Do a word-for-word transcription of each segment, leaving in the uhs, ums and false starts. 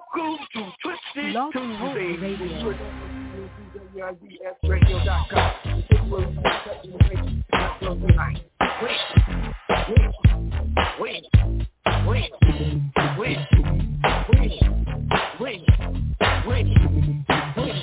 Welcome to Twisted Love Tuesday. Radio. radio dot com. Wait, wait, wait, wait, wait, wait, wait, wait.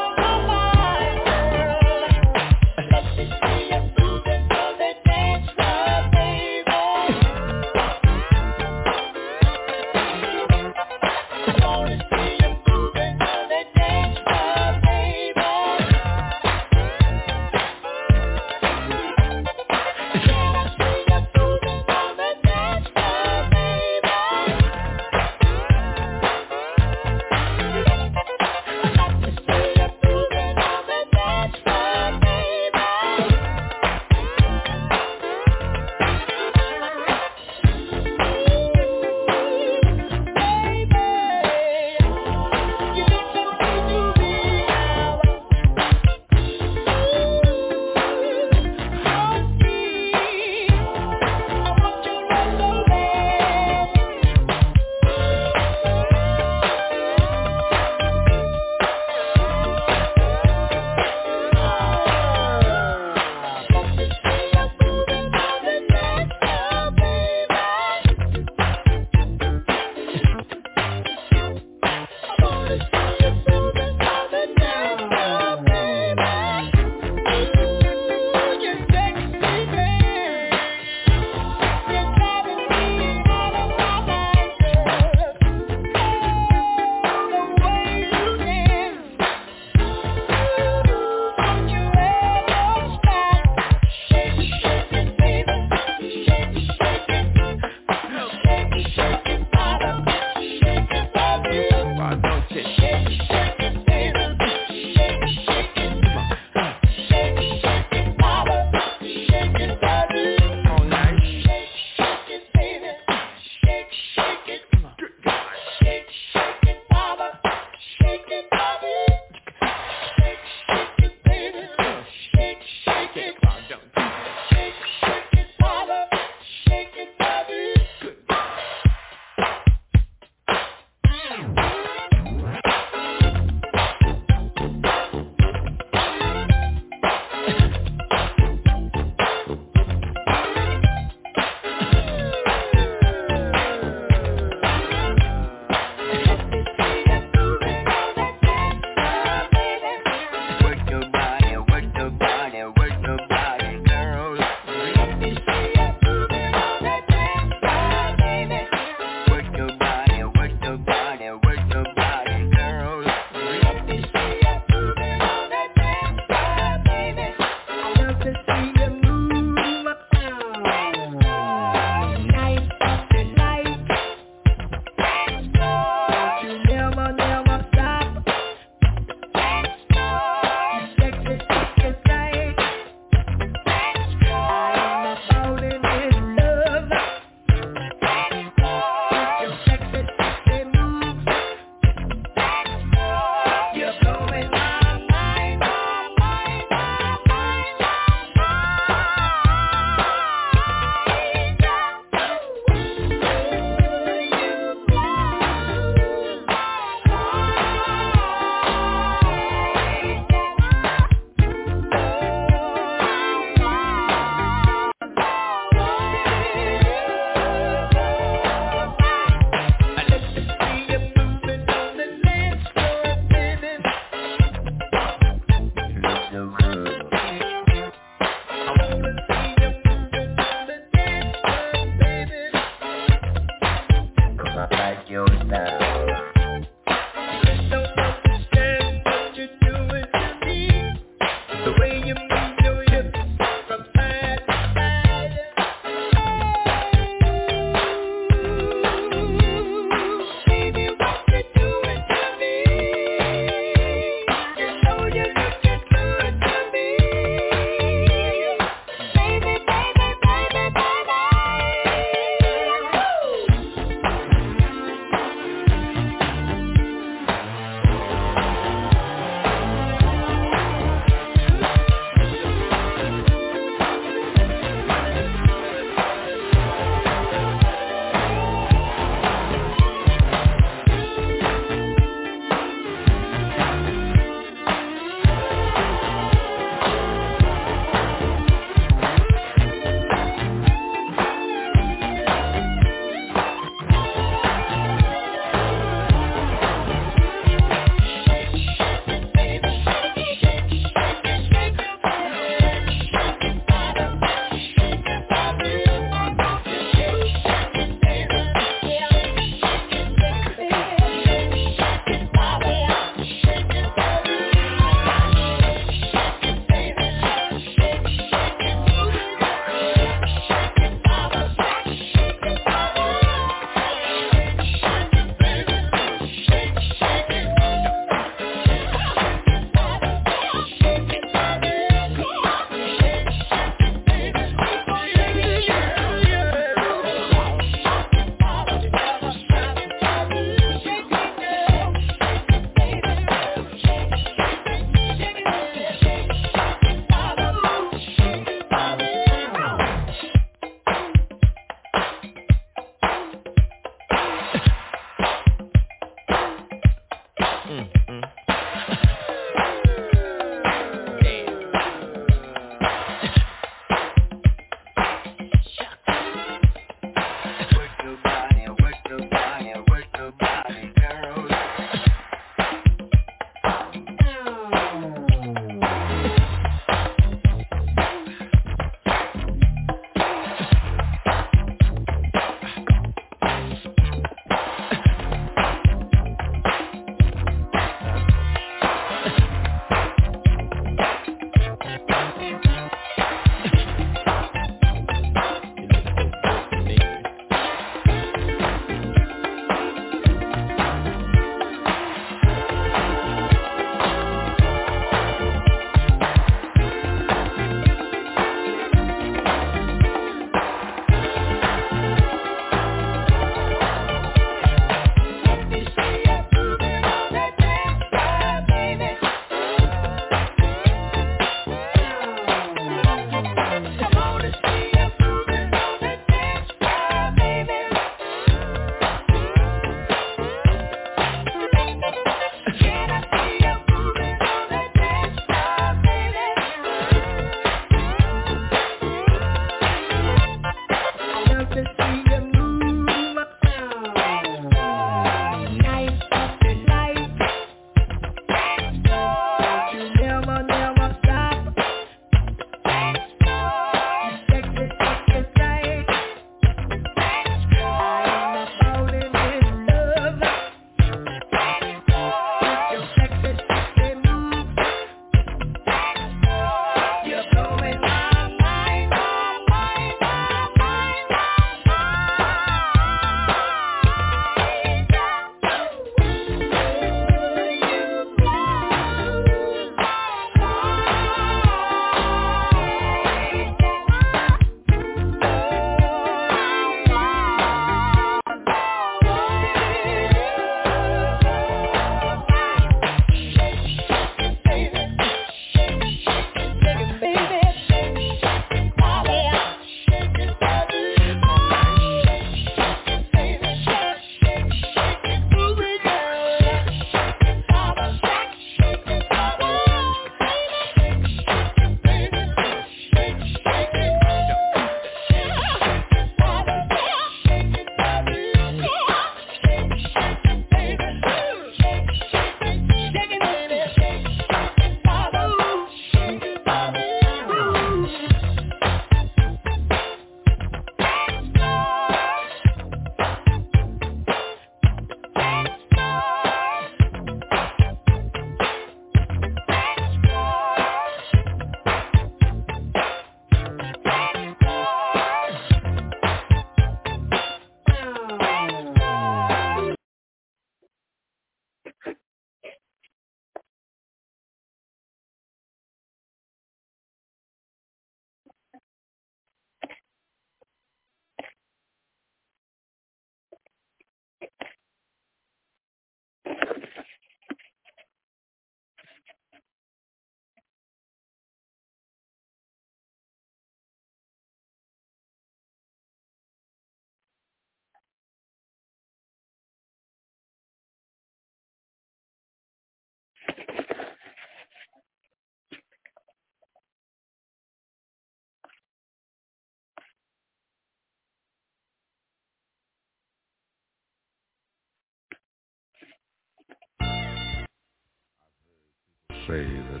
say that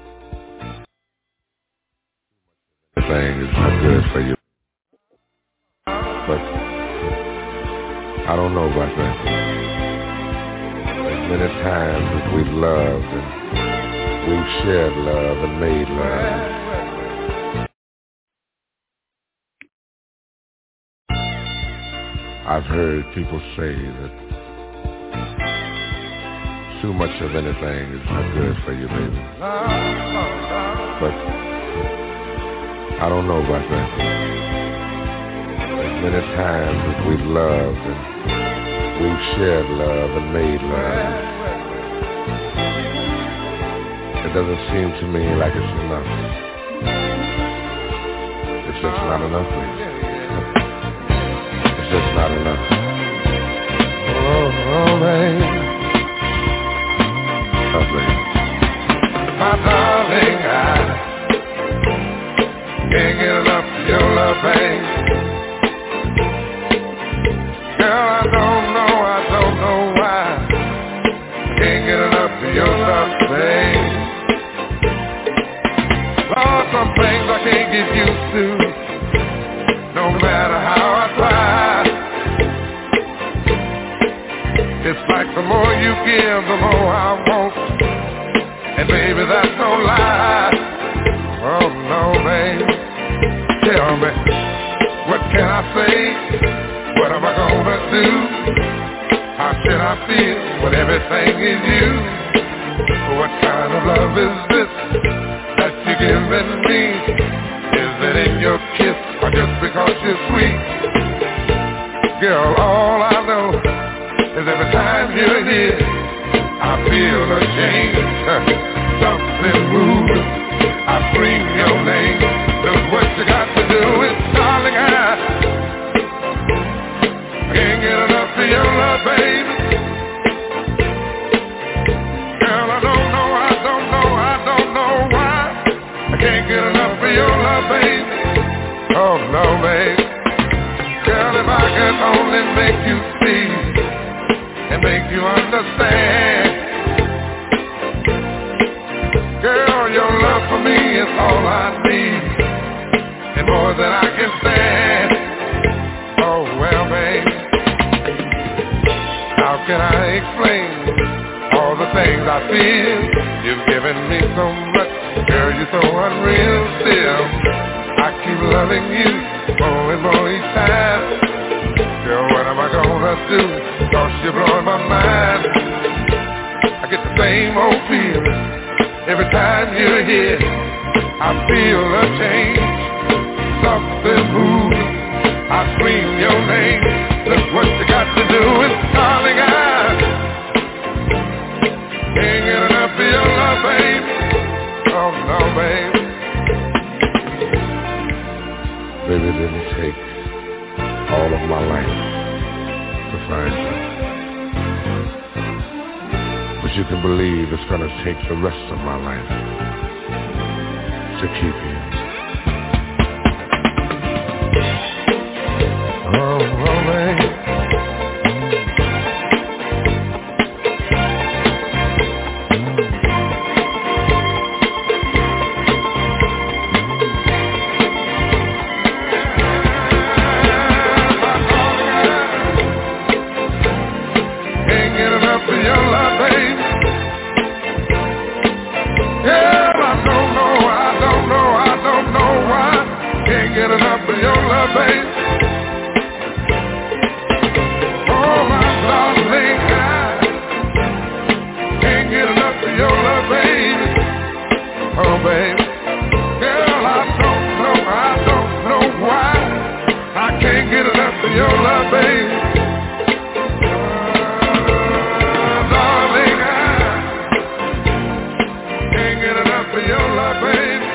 everything is not good for you, but I don't know about that. As many times as we've loved and we've shared love and made love, I've heard people say that too much of anything is not good for you, baby. But I don't know about that. As many times as we've loved and we've shared love and made love, it doesn't seem to me like it's enough. It's just not enough, baby. It's just not enough. Oh, oh baby. Oh, baby. My darling, I can't get enough of your love, baby. Girl, I don't know, I don't know why I can't get enough of your love, baby. Lord, some things I can't get used to, no matter how I try. It's like the more you give, the more I want. And baby, that's no lie. Oh no, baby. Tell me, what can I say? What am I gonna do? How should I feel when everything is you? What kind of love is this that you're giving me? Is it in your kiss or just because you're sweet? Girl, all I know is every time you're here, I feel a change, something moving. I scream your name. Look what you got to do is, darling, I can't get enough of your love, baby. Girl, I don't know, I don't know, I don't know why I can't get enough of your love, baby. Oh no, baby. Girl, if I could only make you see and make you understand. Girl, your love for me is all I need, and more than I can stand. Oh well, babe, how can I explain all the things I feel? You've given me so much, girl, you're so unreal still. I keep loving you more and more each time. Girl, what am I gonna do? Cause you're blowing my mind. I get the same old feeling every time you're here. I feel a change, something moving. I scream your name. Look what you got to do. And darling, I can't get enough of your love, baby. Oh no, baby. Baby, it didn't take all of my life to find you, but you can believe it's gonna take the rest of my life to keep you. Oh, oh, baby. Get enough of your love, babe. Oh, my darling, I can't get enough of your love, baby. Oh, baby. Girl, I don't know, I don't know why I can't get enough of your love, baby. Uh, darling, I can't get enough of your love, baby.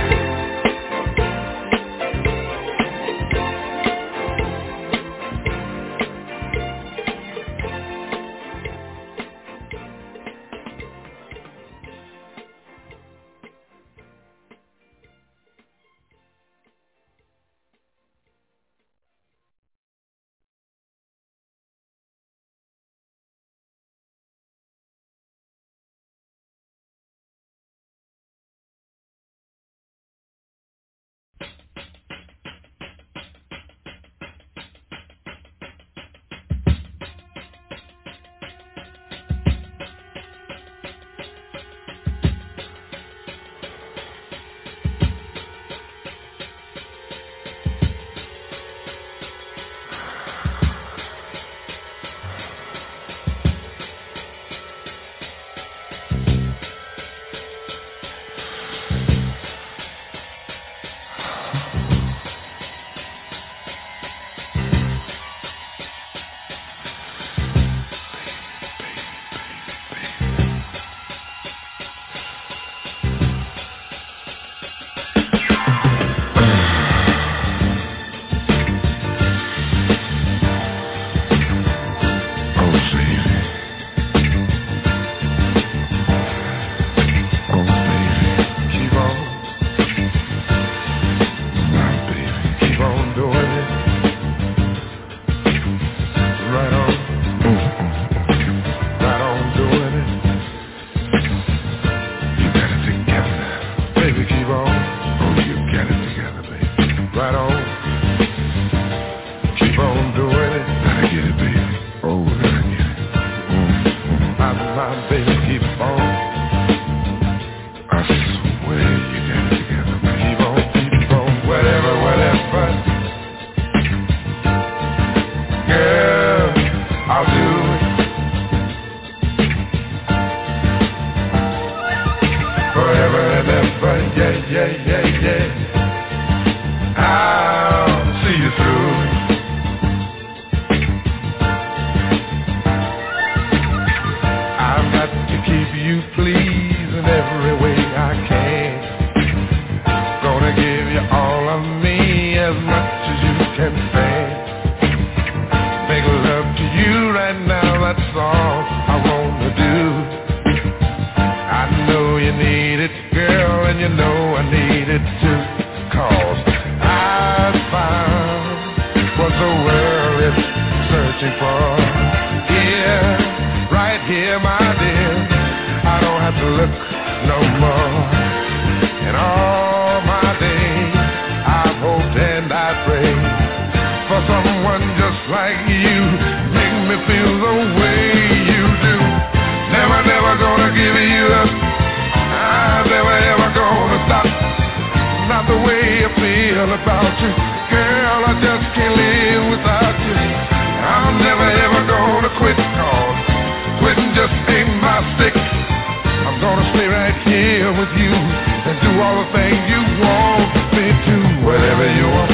you please in every way I can. Gonna give you all of me as much as you can stand. Make love to you right now, that's all I wanna do. I know you need it, girl, and you know I need it too. Cause I found what the world is searching for. Here, right here, my dear, I don't have to look no more. And all my days, I've hoped and I prayed for someone just like you. Make me feel the way you do. Never, never gonna give you up. I'm never, ever gonna stop. Not the way I feel about you. Girl, I just can't live without you. I'm never, ever gonna quit. Cause quitting just ain't my stick. I'm gonna stay right here with you and do all the things you want me to. Whatever you want,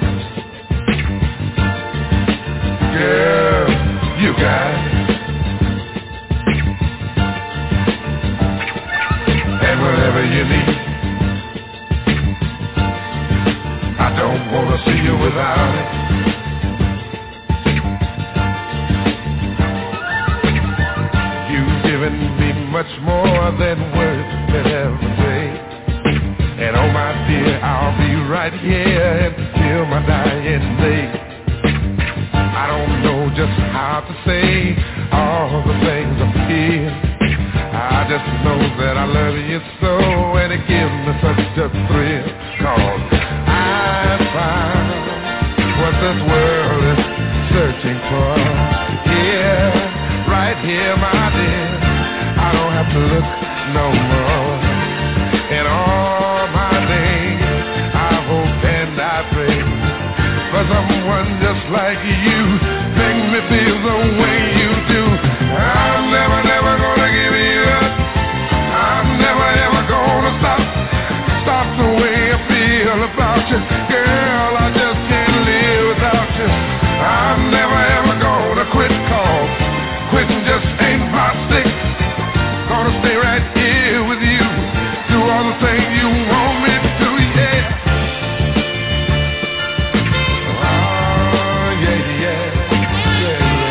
girl, you got it. And whatever you need, I don't wanna see you without it. You've given me much more than words can ever say. And oh my dear, I'll be right here until my dying day. I don't know just how to say all the things I feel. I just know that I love you so, and it gives me such a thrill. Cause I found what this world is searching for. Here, right here, my dear, I don't have to look no more. In all my days, I hope and I pray for someone just like you. Make me feel the way you do. I'm never, never gonna give you up. I'm never, ever gonna stop. Stop the way I feel about you. Girl, I just can't live without you. I'm never, ever gonna quit. Cause quitting just ain't my stick. Gonna stay right here with you. Do all the things you want me to, yeah. Oh, yeah, yeah, yeah, yeah.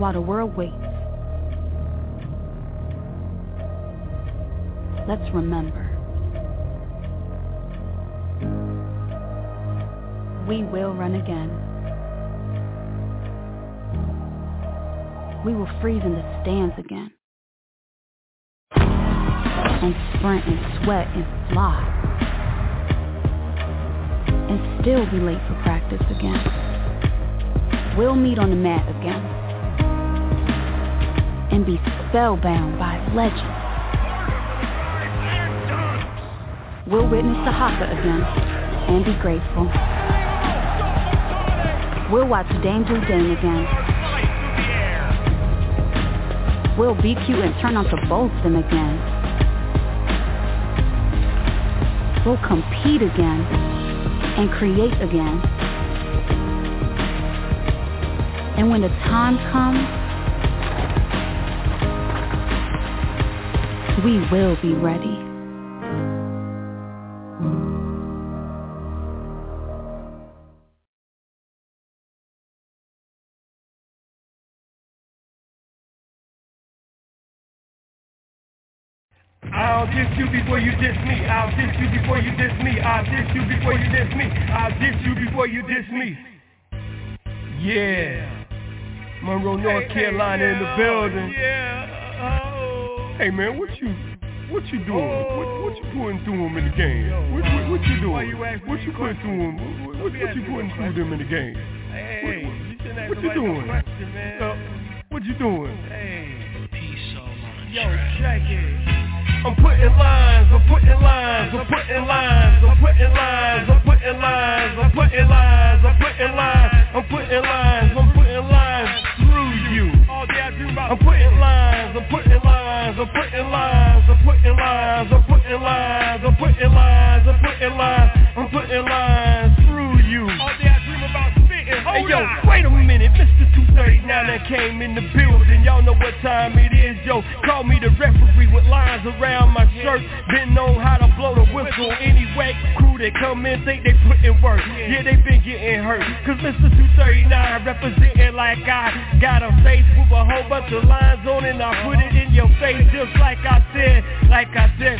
while the world waits. Let's remember. We will run again. We will freeze in the stands again. And sprint and sweat and fly. And still be late for practice again. We'll meet on the mat again. And be spellbound by legend. We'll witness the haka again and be grateful. We'll watch Dame do Dame again. We'll be cute and turn on to both them again. We'll compete again and create again. And when the time comes, we will be ready. I'll diss you before you diss me. I'll diss you before you diss me. I'll diss you before you diss me. I'll diss you before you diss me. Yeah. Monroe, North hey, Carolina hey, yeah, in the building. Yeah. Oh. Hey man, what you what you doing? Oh. What, what you putting through them in the game? Yo, what, what, what you doing? You what you putting through them? What, what, what you putting through them in the game? Hey, what, what, you shouldn't ask what you doing? Question, man. Uh, what you doing? Hey. Peace all on Yo, check it. I'm putting lines, I'm putting lines, I'm putting lines, I'm putting lines, I'm putting lines, I'm putting lines, I'm putting lines, I'm putting lines, I'm putting lines through you. I'm putting lines, I'm putting lines, I'm putting lines, I'm putting lines, I'm putting lines, I'm putting lines, I'm putting lines, I'm putting lines through you. All day I dream about spitting. Hey yo, wait a minute, Mister two thirty-nine that came in the building. Y'all know what time it is, yo. Call me the referee with lines around my shirt. Been known how to blow the whistle. Anyway, crew that come in think they put in work. Yeah, they been getting hurt. Cause Mister two thirty-nine representing like I got a face with a whole bunch of lines on it. And I put it in your face just like I said, like I said.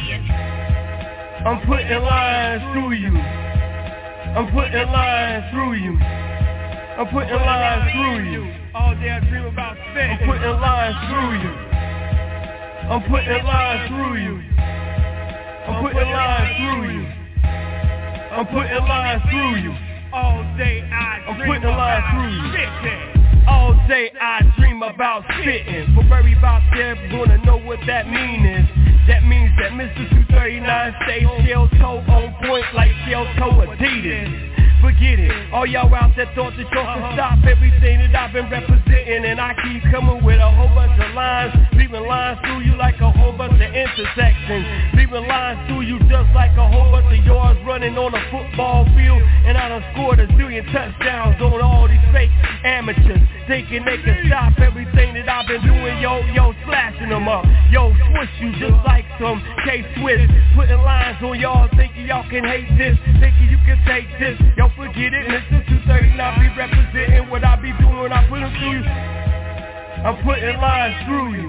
I'm putting lines through you. I'm putting lines through you. I'm putting lines through you. All day I dream about spitting. I'm putting lines through you. I'm putting lines through you. I'm putting lines through you. I'm putting lines through you. All day I dream I'm putting lines through you. Spitting. All day I dream about spitting. For everybody there gonna know what that mean is. That means that Mister two thirty-nine stays shell toe on point like shell toe Adidas. Forget it, all y'all out there thought that y'all could stop everything that I've been representing. And I keep coming with a whole bunch of lines, leaving lines through you like a whole bunch of intersections. Leaving lines through you just like a whole bunch of yards running on a football field. And I done scored a zillion touchdowns on all these fake amateurs, thinking they can stop everything that I've been doing. Yo, yo, slashing them up. Yo, swish you just like some K-Swiss. Putting lines on y'all, thinking y'all can hate this, thinking you can take this. Yo, forget it, Mister two thirty-nine be representing what I be doing, I put them through you. I'm putting lines through you.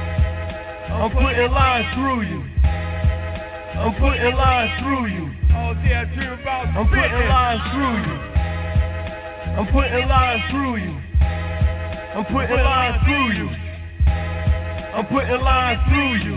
I'm putting lines through you. I'm putting lines through you. All day I dream about I'm putting lines through you. I'm putting lines through you. I'm putting lines through you. I'm putting lines through you.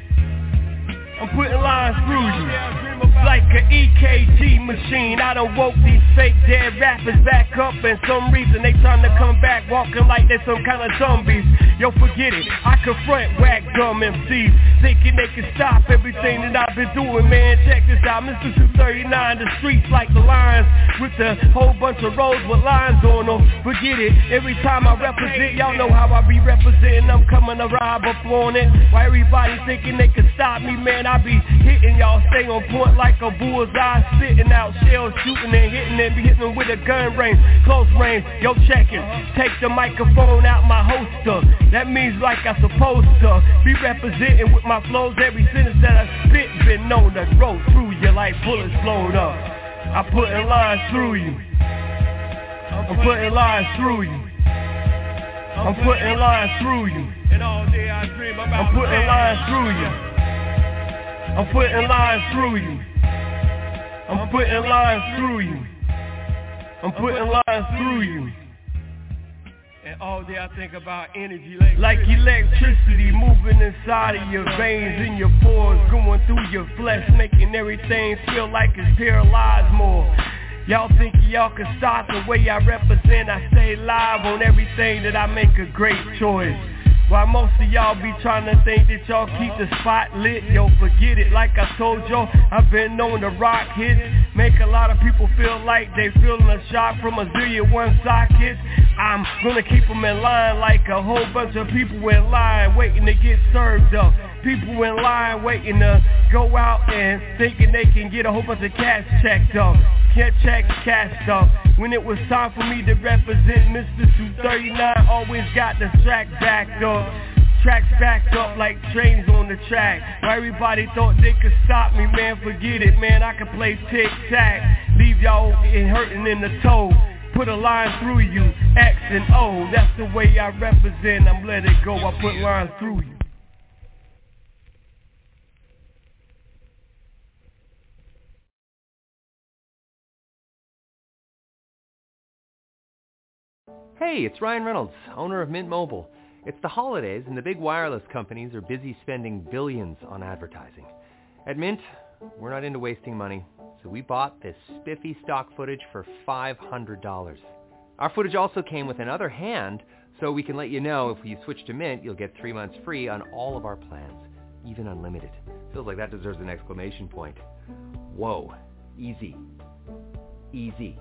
I'm putting lines through you. Like an E K G machine, I done woke these fake dead rappers back up. And some reason they trying to come back walking like they some kind of zombies. Yo, forget it, I confront whack dumb M Cs, thinking they can stop everything that I've been doing. Man, check this out, Mister two thirty-nine, the streets like the lines, with a whole bunch of roads with lines on them. Forget it, every time I represent, y'all know how I be representing. I'm coming to rob up on it. Why everybody thinking they can stop me, man, I be hitting y'all, stay on point like a bullseye, spitting out shells, shooting and hitting and be hitting them with a gun range, close range. Yo, check it, take the microphone out my holster. That means like I supposed to be representing with my flows. Every sentence that I spit been known to grow through you like bullets blown up. I'm putting lines through you. I'm putting lines through you. I'm putting lines through you. And all day I dream about I'm putting lines through you. I'm putting lines through you. I'm putting lines through you. I'm putting lines through you. And all day I think about energy like Like electricity moving inside of your veins, in your pores, going through your flesh, making everything feel like it's paralyzed more. Y'all think y'all can stop the way I represent? I stay live on everything that I make a great choice. While most of y'all be trying to think that y'all keep the spot lit, yo, forget it. Like I told y'all, I've been known to rock hits, make a lot of people feel like they feeling a shock from a zillion one sockets. I'm gonna keep them in line like a whole bunch of people in line waiting to get served up. People in line waiting to go out and thinking they can get a whole bunch of cash checked up. Can't check cashed up. When it was time for me to represent Mister two thirty-nine, always got the track backed up. Tracks backed up like trains on the track. Why everybody thought they could stop me, man, forget it, man, I can play tic-tac. Leave y'all hurting in the toe. Put a line through you, X and O. That's the way I represent, I'm let it go, I put lines through you. Hey, it's Ryan Reynolds, owner of Mint Mobile. It's the holidays and the big wireless companies are busy spending billions on advertising. At Mint, we're not into wasting money, so we bought this spiffy stock footage for five hundred dollars. Our footage also came with another hand, so we can let you know if you switch to Mint, you'll get three months free on all of our plans, even unlimited. Feels like that deserves an exclamation point. Whoa, easy, easy.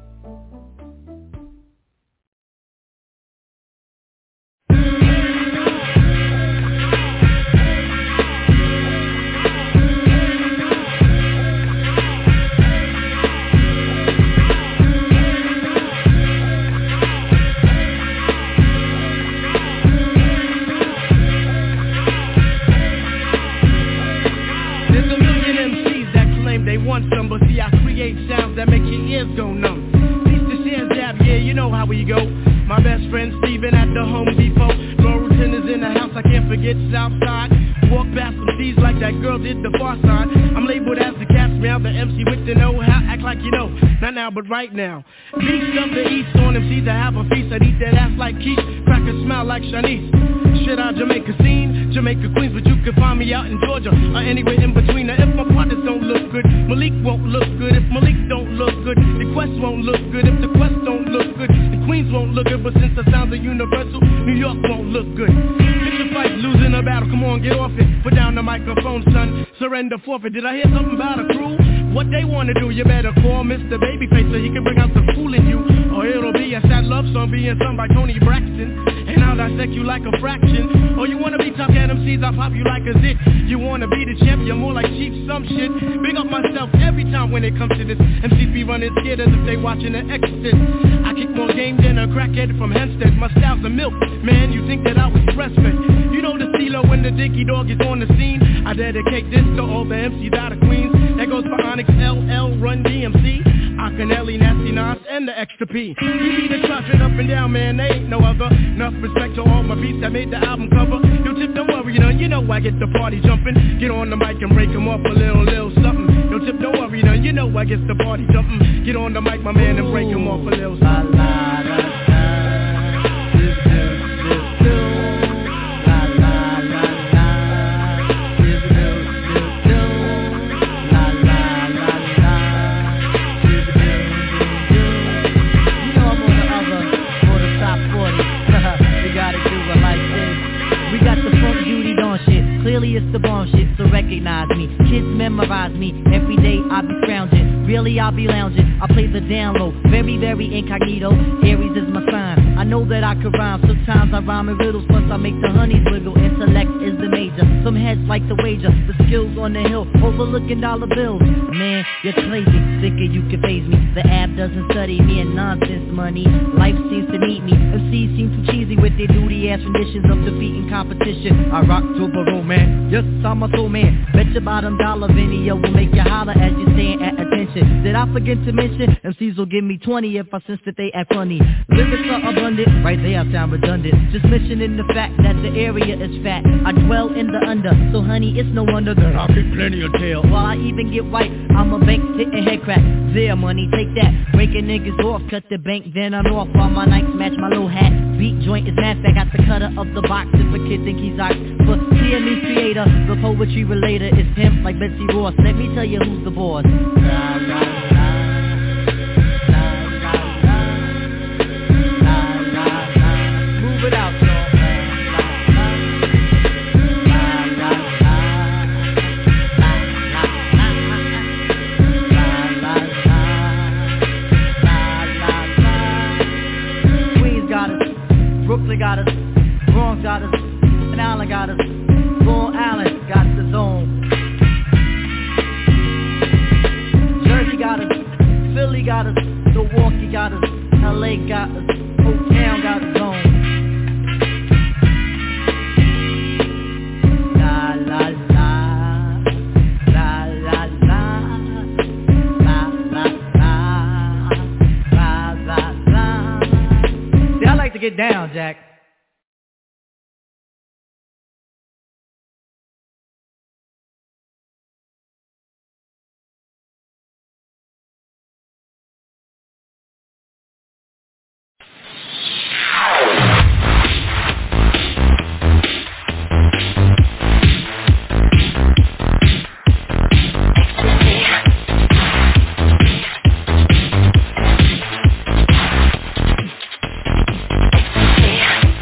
They want some, but see I create sounds that make your ears go numb. Piece the share jab, yeah, you know how we go. My best friend Steven at the Home Depot. Laurelton is in the house, I can't forget Southside. Walk past some C's like that girl did the far side. I'm labeled as the cat's meow, the M C with the know-how. Act like you know, not now but right now. Beast of the East on M Cs, I have a feast. I'd eat that ass like quiche, crack a smile like Shanice. Shit out Jamaica scene, Jamaica Queens, but you can find me out in Georgia or anywhere in between. Now if my partners don't look good, Malik won't look good. If Malik don't look good, the Quest won't look good. If the Quest don't look good, the Queens won't look good. But since the sounds are universal, New York won't look good. Picture fight, losing a battle, come on, get off it. Put down the microphone, son, surrender forfeit. Did I hear something about a crew? What they wanna do, you better call Mister Babyface so he can bring out the fool in you. Or it'll be a sad love song being sung by Tony Braxton. And I'll dissect you like a fraction. Or you wanna be tough at M Cs, I'll pop you like a zit. You wanna be the champ, you're more like Chief some shit. Big up myself every time when it comes to this. M Cs be running scared as if they watching The Exorcist. I kick more game than a crackhead from Hempstead. My style's a milk, man, you think that I was breastfed. You know the CeeLo when the Dicky Dog is on the scene. I dedicate this to all the M Cs out of Queens. That goes for Onyx, L L, Run D M C, Akinelli, Nasty Nas, and the Extra P. We be the traffic up and down, man, they ain't no other. Enough respect to all my beats that made the album cover. Yo, Tip, don't worry, none, you know I get the party jumping. Get on the mic and break them off a little, little something. Yo, Tip, don't worry, none, you know I get the party jumping. Get on the mic, my man, and break them off a little something. La, la, la, la. Clearly it's the bomb shit, so recognize me. Kids memorize me, every day I be scrounging. Really I be lounging, I play the down low. Very, very incognito, Aries is my sign. I know that I can rhyme, sometimes I rhyme in riddles. Plus I make the honeys wiggle, intellect is the major. Some heads like to wager, the skills on the hill, overlooking dollar bills. Man, you're crazy, thinking you can phase me. The app doesn't study me and nonsense money. Life seems to need me, M Cs seem too cheesy with their duty ass renditions of defeating competition. I rock to Baro, man, yes I'm a soul man. Bet your bottom dollar video will make you holler as you stand at attention. attention. Did I forget to mention? M Cs will give me twenty if I sense that they act funny. Lyrics are abundant, right there I sound redundant. Just mentioning the fact that the area is fat. I dwell in the under, so honey, it's no wonder that I'll be plenty of tail. While I even get white, I'm a bank hitting head crack. There, money, take that. Breaking niggas off, cut the bank, then I'm off. While my Nikes match my little hat. Beat joint is mad fat, got the cutter of the box. If a kid think he's ox. But T M E creator, the poetry relator is pimp like Betsy Ross. Let me tell you who's the boss. La, la, la. Brooklyn got us, Bronx got us, and Allen got us, Long Island got the zone. Jersey got us, Philly got us, Milwaukee got us, L A got us, Oak Town got the zone. La la la, la la la, la la la, la la la. See, I like to get down, Jack. Yeah.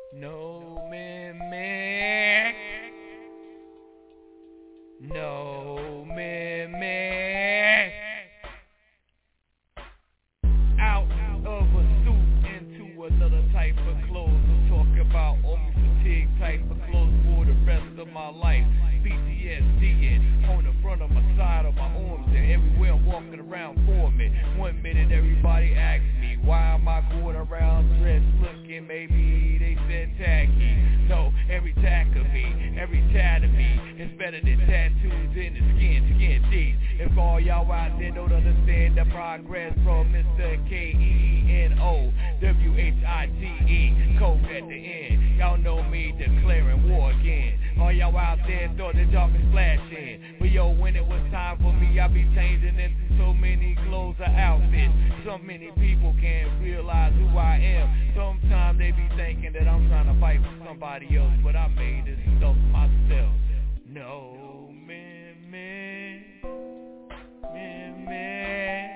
No mimic. No mimic. Out of a suit into another type of clothes. I'm talking about army fatigue type of clothes for the rest of my life. P T S D on the front of my side of my arms and everywhere I'm walking around for me. One minute everybody asks me, why am I going around dressed looking maybe they said tacky. No, every tack of me, every tat of me is better than tattoos in the skin, skin deep. If all y'all out there don't understand the progress from Mister K E N O W H I T E, code at the end. Y'all know me declaring war again. All y'all out there thought that y'all could splash in, but yo, when it was time for me, I be changing into so many clothes or outfits. So many people can't realize who I am. Sometimes they be thinking that I'm trying to fight for somebody else, but I made this stuff myself. No, man, man, man, man.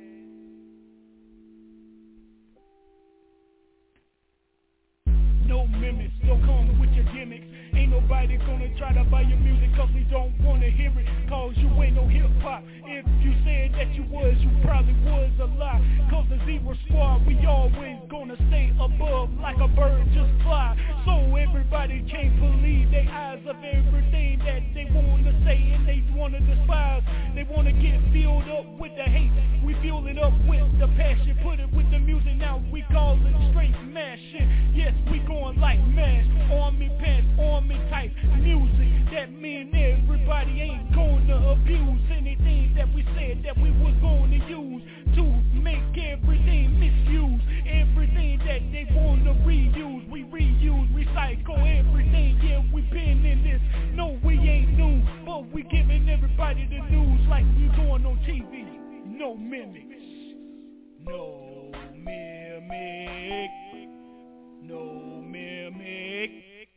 No mimics, don't come with your gimmicks. Ain't nobody gonna try to buy your music cause we don't wanna hear it. Cause you ain't no hip hop. If you said that you was, you probably was a lie. Cause the Zebra Squad, we always gonna stay above like a bird just fly. So everybody can't believe their eyes of everything that they wanna say and they wanna despise. They wanna get filled up with the hate. We fuel it up with the passion. Put it with the music, now we call it straight mashing. Yes, we going like mash. Army pants, army type music. That mean everybody ain't gonna abuse anything that we said that we was gonna use to make everything misuse. Everything that they wanna reuse, we reuse, recycle everything. Yeah, we been in this. No, we ain't new, but we giving everybody the news like we doing on T V. No mimics. No mimic. No mimic.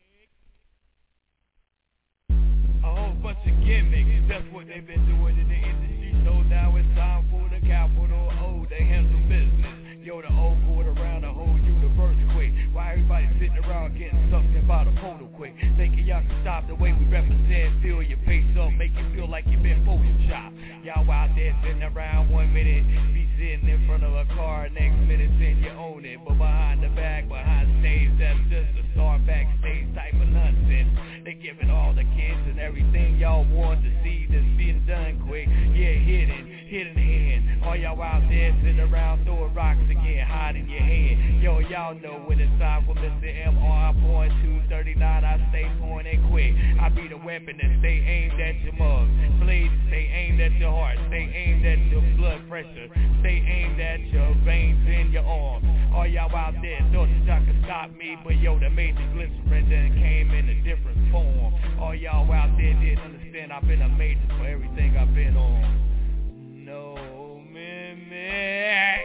A whole bunch of gimmicks, that's what they've been doing in the industry. So now it's time for the capital O to handle business. Yo, the O going around the whole universe quick. Why everybody sitting around getting something by the photo quick? Thinking y'all can stop the way we represent. Fill your face up, make you feel like you've been photoshopped. Y'all out there sitting around one minute, be sitting in front of a car, next minute then you own it. But behind the back, behind stage, that's just a star backstage type of nonsense. They giving all the kids and everything y'all want to see that's being done quick. Yeah, hidden, hidden hand. All y'all out there sitting around throwing rocks again, hiding your hand. Yo, y'all know when it's time for Mister M R point two thirty-nine, I stay pointing quick. I be the weapon that stay aimed at your mug. Blades stay aimed at your heart, stay aimed at your blood pressure, stay aimed at your veins in your arms. All y'all out there thought that y'all could stop me, but yo, the major glycerin then came in a different form. All y'all out there didn't understand I've been a major for everything I've been on. No mimic.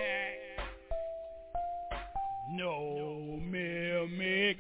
No mimic.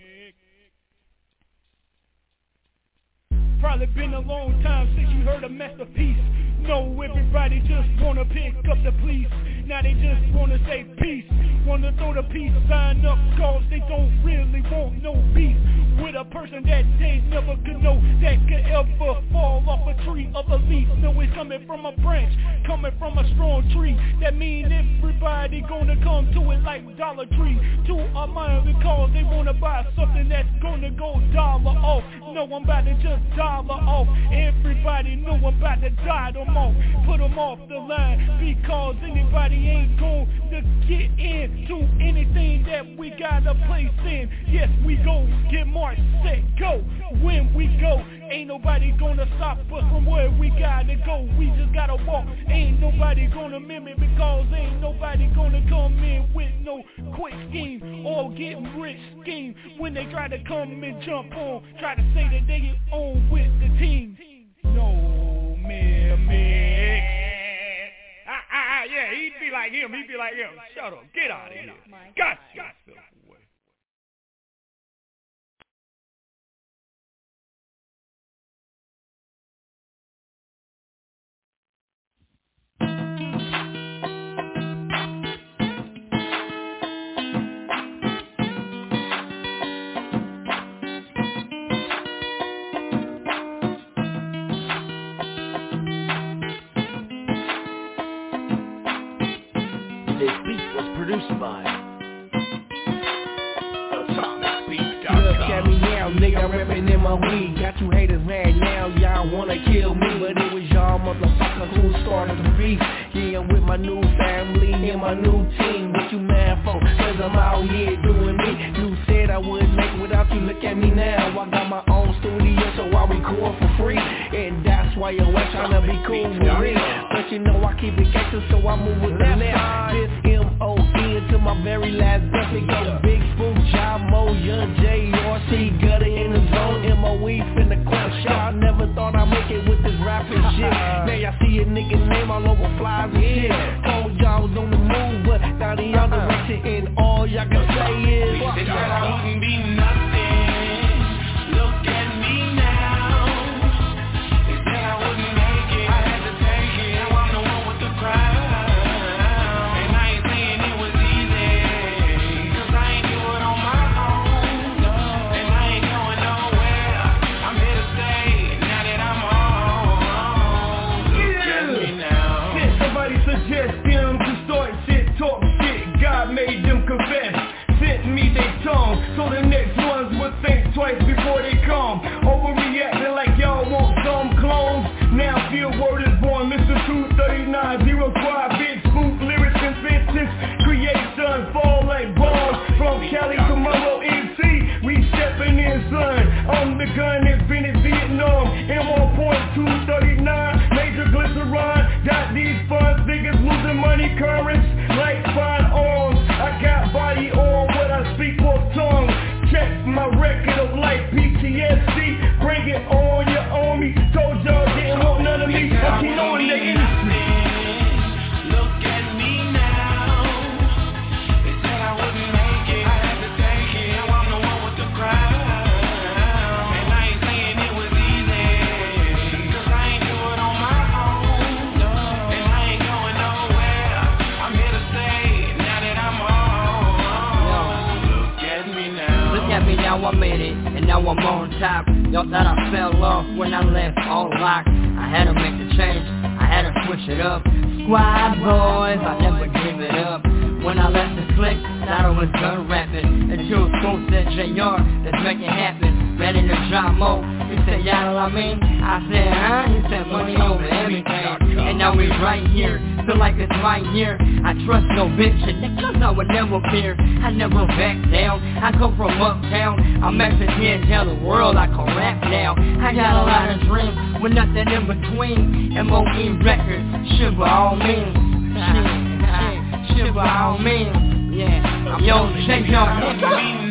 Probably been a long time since you heard a masterpiece. No, everybody just wanna pick up the police. Now they just wanna say peace. Wanna throw the peace sign up cause they don't really want no beef with a person that they never could know that could ever fall off a tree of a leaf. No, it's coming from a branch, coming from a strong tree. That mean everybody gonna come to it like Dollar Tree to a mind because they wanna buy something that's gonna go dollar off. No, I'm about to just dollar off. Everybody know I'm about to die them off, put them off the line because anybody ain't going to get into anything that we got a place in. Yes, we go get march, set, go. When we go, ain't nobody gonna stop us from where we gotta go. We just gotta walk. Ain't nobody gonna mimic because ain't nobody gonna come in with no quick scheme or getting rich scheme when they try to come and jump on, try to say that they get on with the team. No mimic. Ah, ah, ah, yeah, he'd be like him, he'd be like him. Shut up, get out of here. Got yourself away. And this beat was produced by Look at me now, nigga, I'm ripping in my weed. Got you haters mad now, y'all wanna kill me. But it was y'all motherfuckers who started the beef. Yeah, I'm with my new family and my new team. What you mad for? Cause I'm out here doing me. You said I wouldn't make it without you, look at me now. I got my own studio, so I record for free. And that's why you're trying to be cool with me. But you know I keep it gangster, so I move with the left. This M O N to my very last breath. It go Big Spook, John Mo, Young J, R C, Gutter in the zone, M O E finna crush. Y'all never thought I'd make it with this rapping shit. Now y'all see a nigga name all over flies and shit. Told y'all was on the move, but now they y'all direction, and all y'all can say is they said I wouldn't be nothing. Look at me now. They said I wouldn't make it. I had to take it. Now I'm the one with the crowd. And I ain't saying it was easy, cause I ain't do it on my own. And I ain't going nowhere. I'm here to stay now that I'm home. Look at me now. Did somebody suggest them to start shit, talk shit? God made them confess. Sent me they tongue, so the next ones would think twice before they come. Overreacting like y'all want some clones. Now feel word is born, Mister two thirty-nine, zero five, Big Spook, lyrics and fences, creations fall like bombs. From Cali to Mumbo M C, we stepping in, son. I'm the gun invented Vietnam. M on point two thirty-nine, major glycerin. Got these funds, niggas losing money, currents like fine arms. I got body on what I speak off tongue. Check my record of life, P T S D. Bring it on, you on me. Told y'all didn't want none of me. I keep on the industry. Look at me now. They said I wouldn't make it. I had to take it. Now I'm the one with the crowd. And I ain't saying it was easy, cause I ain't do it on my own. And I ain't going nowhere. I'm here to stay now that I'm home. Look at me now. Look at me now, I made it, and now I'm on top. Y'all thought I fell off when I left all locked. I had to make a change, I had to switch it up. Squad boys, I never give it up. When I left the clique, thought I was done rapping. Until Spook said J R, let's make it happen. Ready to drop more, he said, y'all know what I mean? I said, huh? He said, money over everything. And now we right here, feel like it's right here. I trust no bitch, and niggas I would never fear. I never back down, I come from uptown. I'm actually here to tell the world I can rap now. I got a lot of dreams, with nothing in between. M O E records, shit by all means. Shit, shit by all means. Yeah, I'm young, shake your head.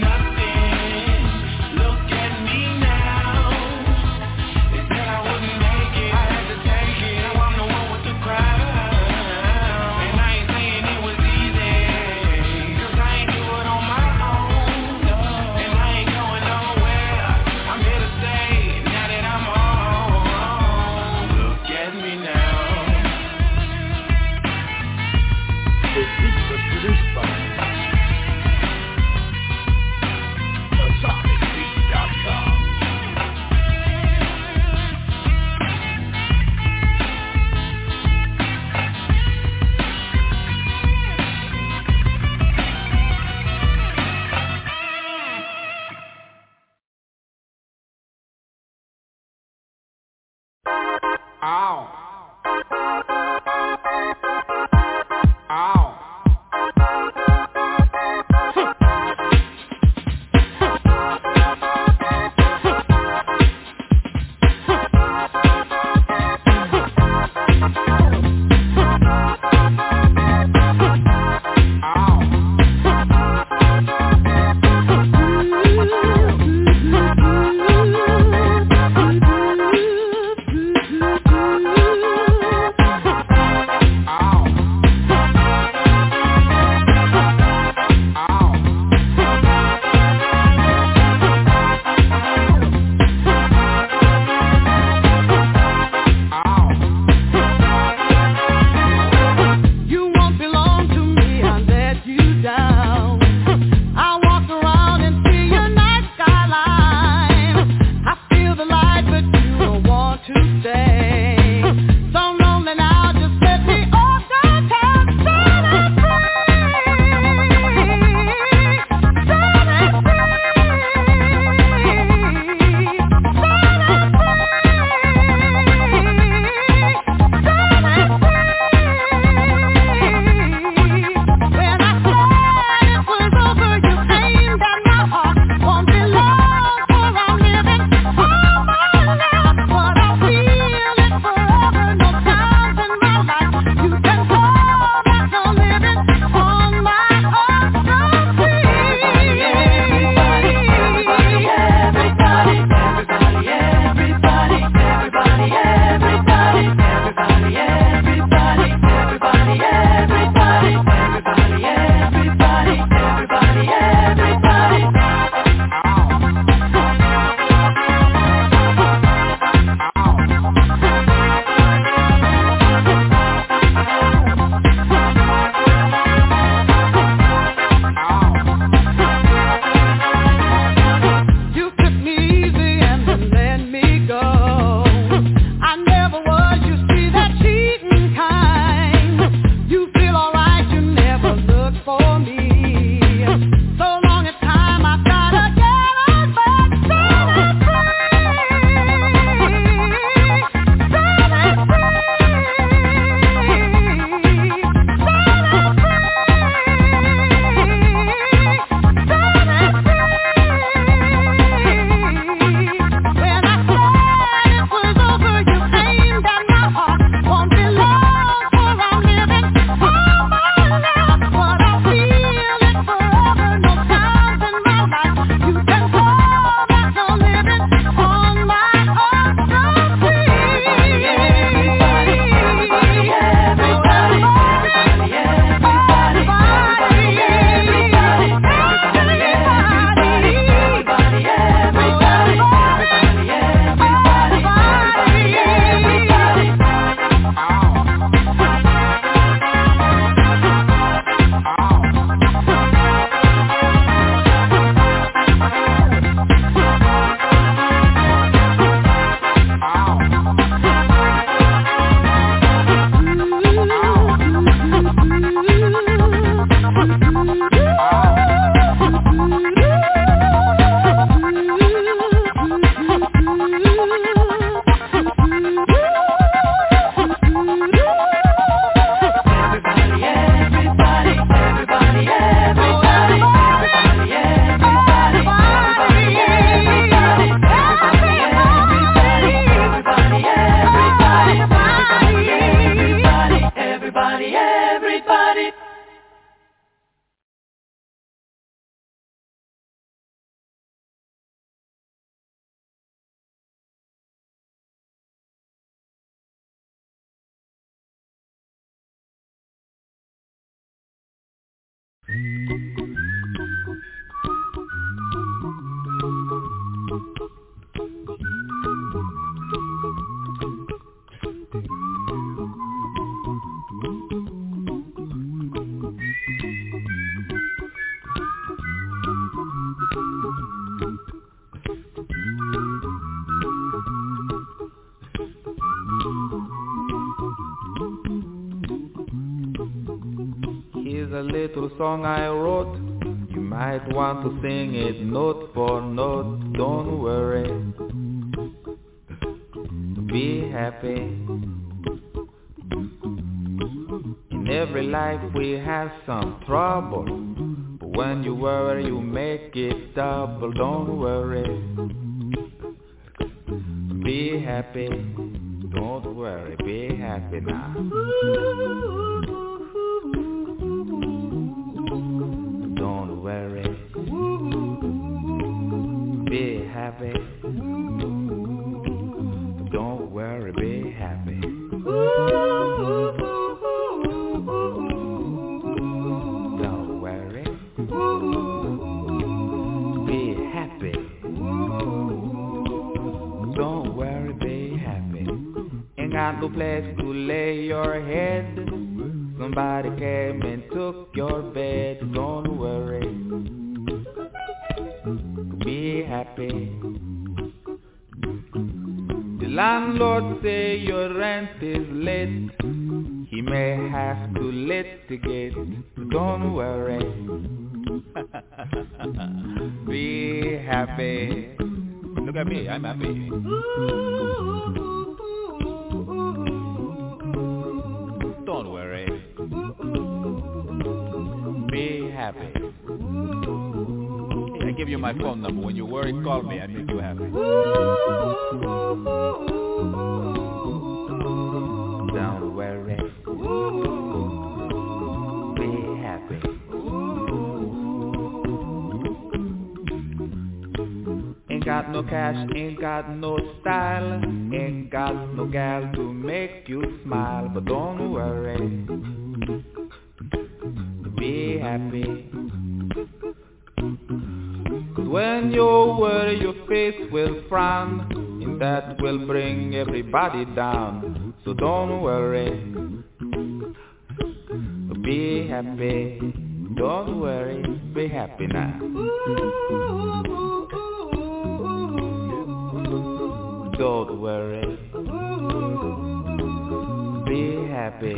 is a little song I wrote. You might want to sing it note for note. Don't worry, be happy. In every life we have some trouble, but when you worry you make it double. Don't worry, be happy. Don't worry, be happy now. Don't worry, be happy. Don't worry, be happy. Don't worry, be happy. Don't worry, be happy. Ain't got no place to lay your head. Somebody came and took your bed. Don't worry, be happy. The landlord say your rent is late. He may have to litigate. Don't worry, be happy. Look at me, I'm happy. Don't worry, be happy. I give you my phone number. When you worry, call me. I make you happy. Don't worry, be happy. Ain't got no cash, ain't got no style, ain't got no gal to make you smile. But don't worry, be happy. Cause when you worry your face will frown, and that will bring everybody down. So don't worry, be happy. Don't worry, be happy now. Don't worry, be happy.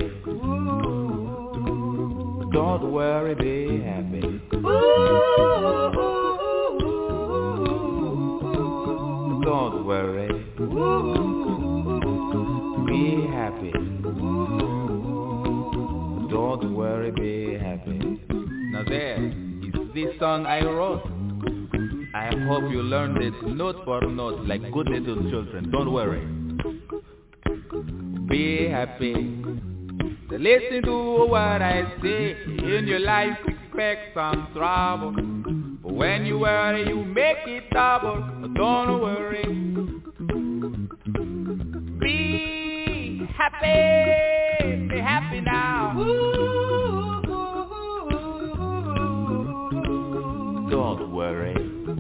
Don't worry, be happy. Don't worry, be happy. Don't worry, be happy. Now there is this song I wrote. I hope you learned it note for note like good little children. Don't worry, be happy. Listen to what I say. In your life expect some trouble, but when you worry you make it double. Don't worry, be happy. Be happy now. Don't worry,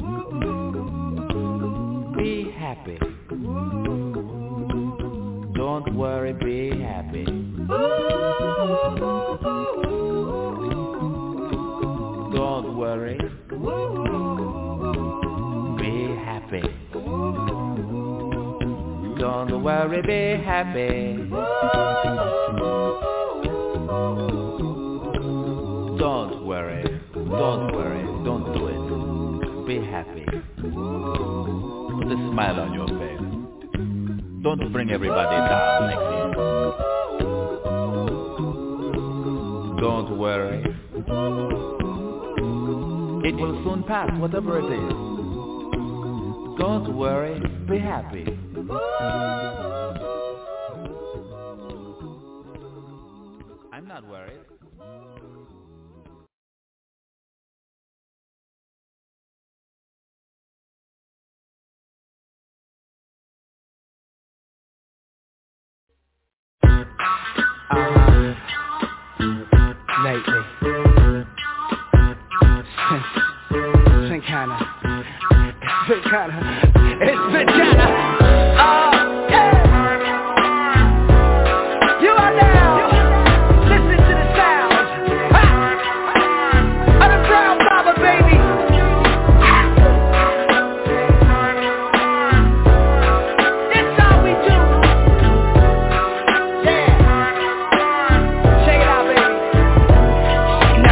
be happy. Don't worry, be happy. Don't worry, be happy. Don't worry, be happy. Don't worry, don't worry, don't do it. Be happy. Put a smile on your face. Don't bring everybody down like this. Don't worry, it will soon pass, whatever it is. Don't worry, be happy. I'm not worried. Uh, lately, it's been kinda, it's been kinda, it's been kinda, oh, yeah. You are now, listen to the sound, ha, of the Brown Baba, baby. It's all we do. Yeah, check it out, baby.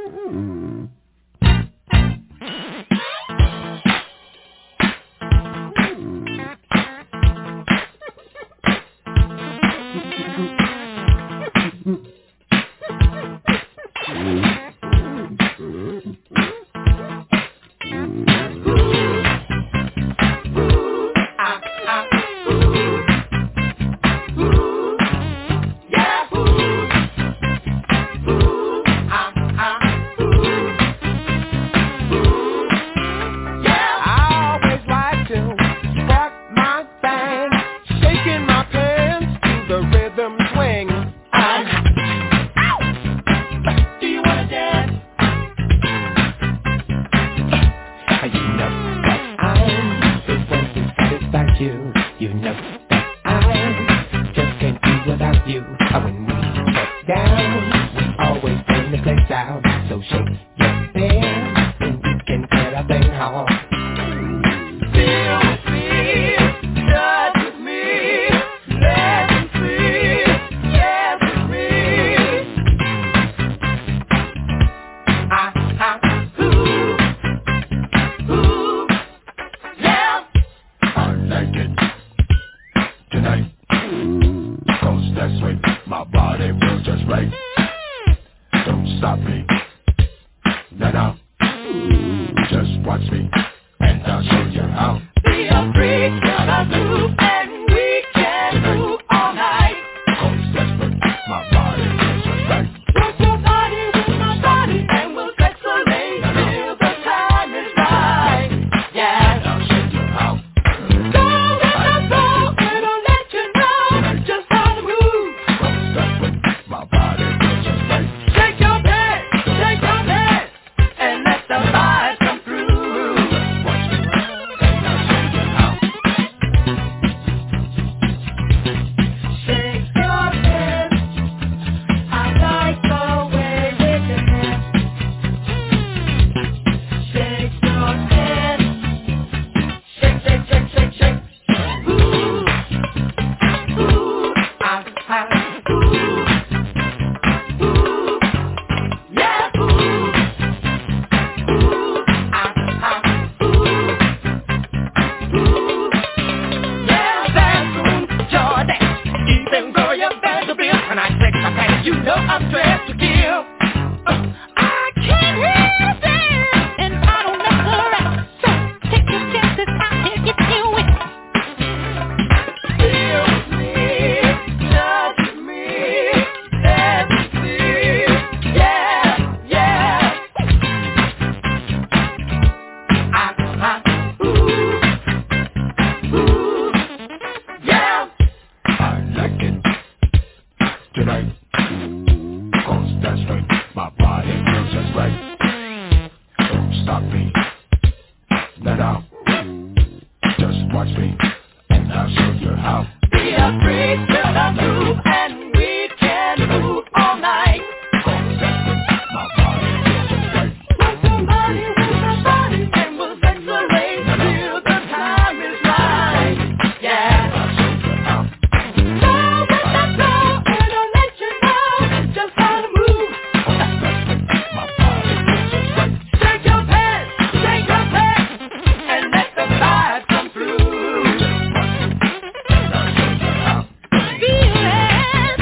Feel it.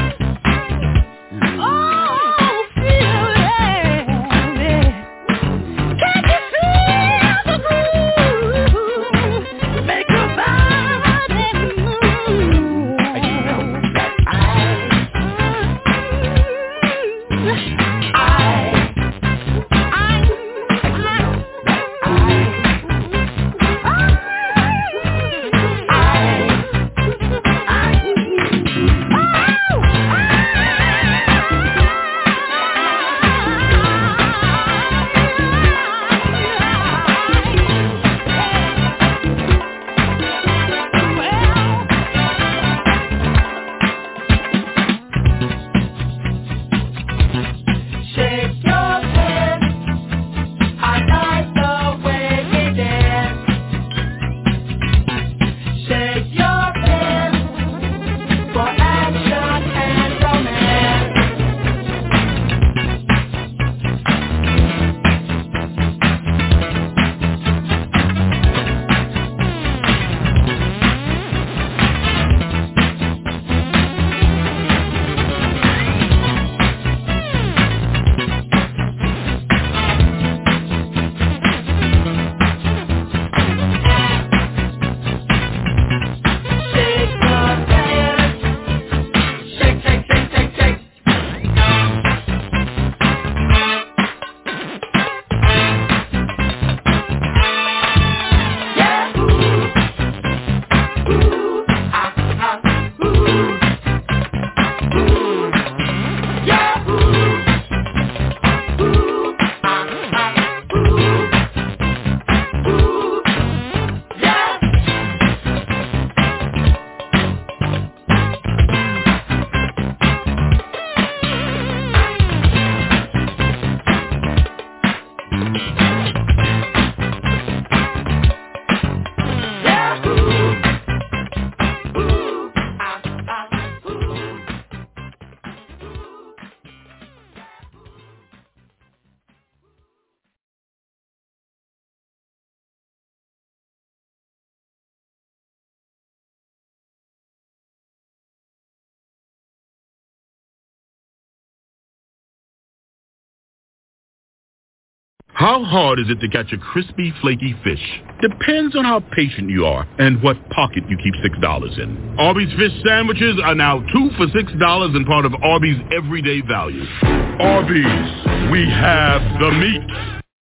How hard is it to catch a crispy, flaky fish? Depends on how patient you are and what pocket you keep six dollars in. Arby's fish sandwiches are now two for six dollars and part of Arby's everyday value. Arby's, we have the meat.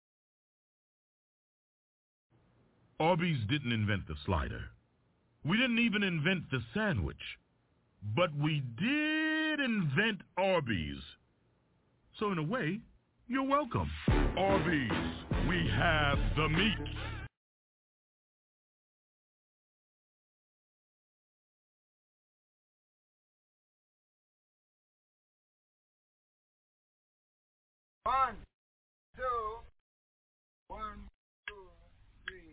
Arby's didn't invent the slider. We didn't even invent the sandwich. But we did invent Arby's. So in a way, you're welcome. Arby's, we have the meat. One, two, one, two, three.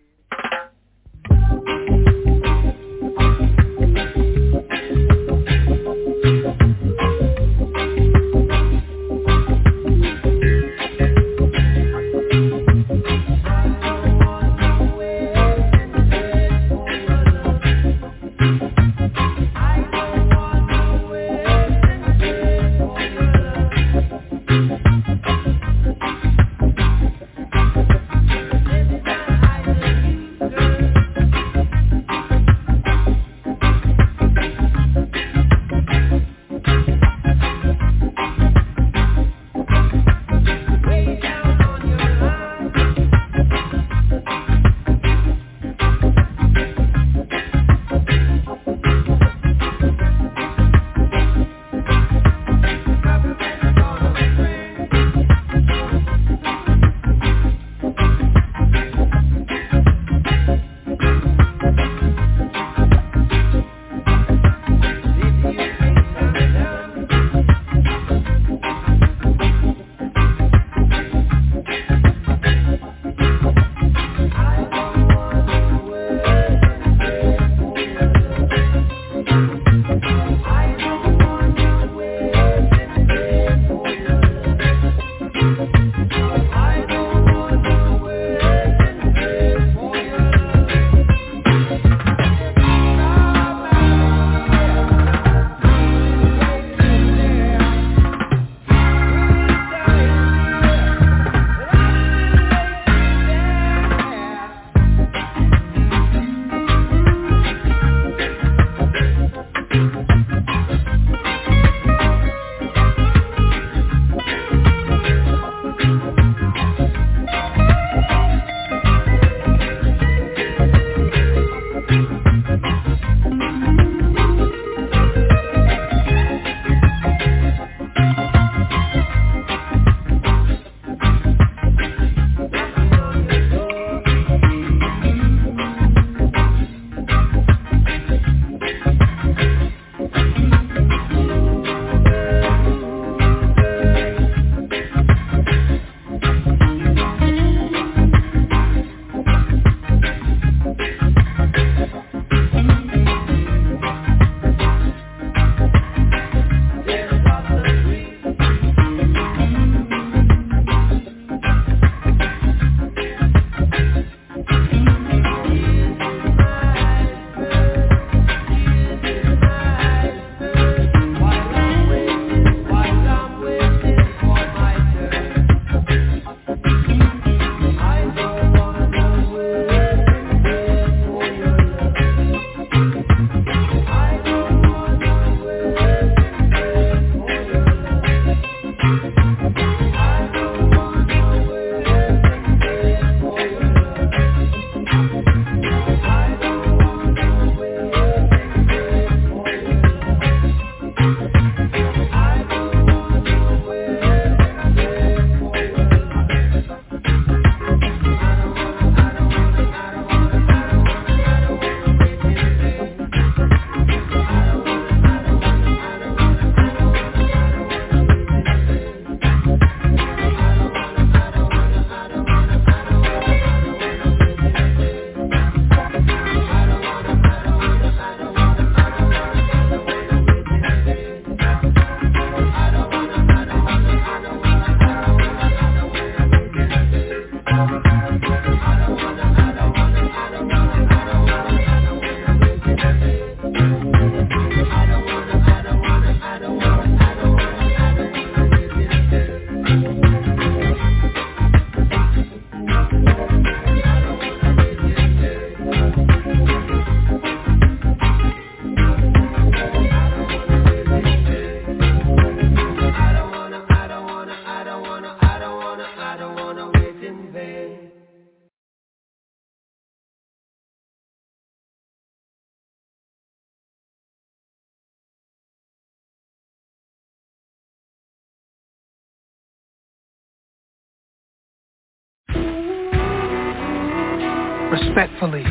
respectfully.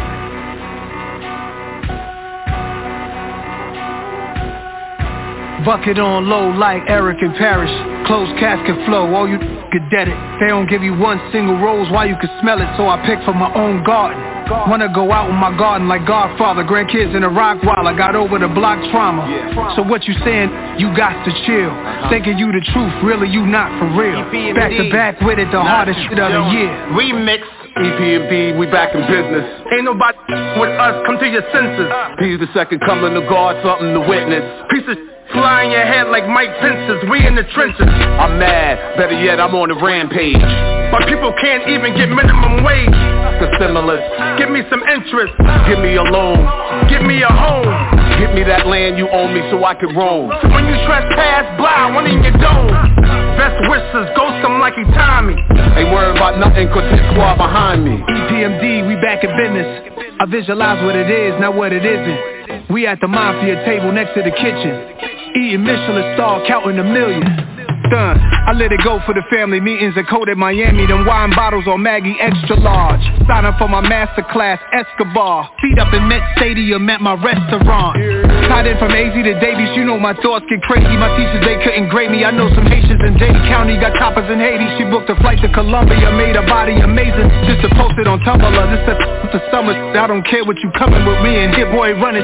Bucket on low like Eric and Parrish. Closed casket flow, all you get dead it. They don't give you one single rose, why you can smell it, so I pick from my own garden. Wanna go out in my garden like Godfather. Grandkids in the rock while I got over the block trauma. Yeah. So what you saying, you got to chill. uh-huh. Thinking you the truth, really you not for real. Back to back with it, the not hardest shit of the year. Remix E P M D, we back in business. Ain't nobody with us, come to your senses. He's the second coming of God, something to witness. Piece of fly in your head like Mike Pence's, we in the trenches. I'm mad, better yet I'm on a rampage. But people can't even get minimum wage. The stimulus, give me some interest. Give me a loan, give me a home. Give me that land you owe me so I can roam. So when you trespass, blah, one in your dome. Best wishes, ghost him like he Tommy. Ain't worried about nothing cause his squad behind me. E P M D, we back in business. I visualize what it is, not what it isn't. We at the mafia table next to the kitchen, eating Michelin star, counting a million. Done. I let it go for the family meetings in Code at Miami. Them wine bottles on Maggie extra large. Sign up for my master class, Escobar. Feet up in Met Stadium at my restaurant. Tied in from A Z to Davies, you know my thoughts get crazy. My teachers, they couldn't grade me. I know some Haitians in Dade County got toppers in Haiti. She booked a flight to Colombia, made her body amazing just to post it on Tumblr. This is the summer, I don't care what you coming with me and Hit Boy running.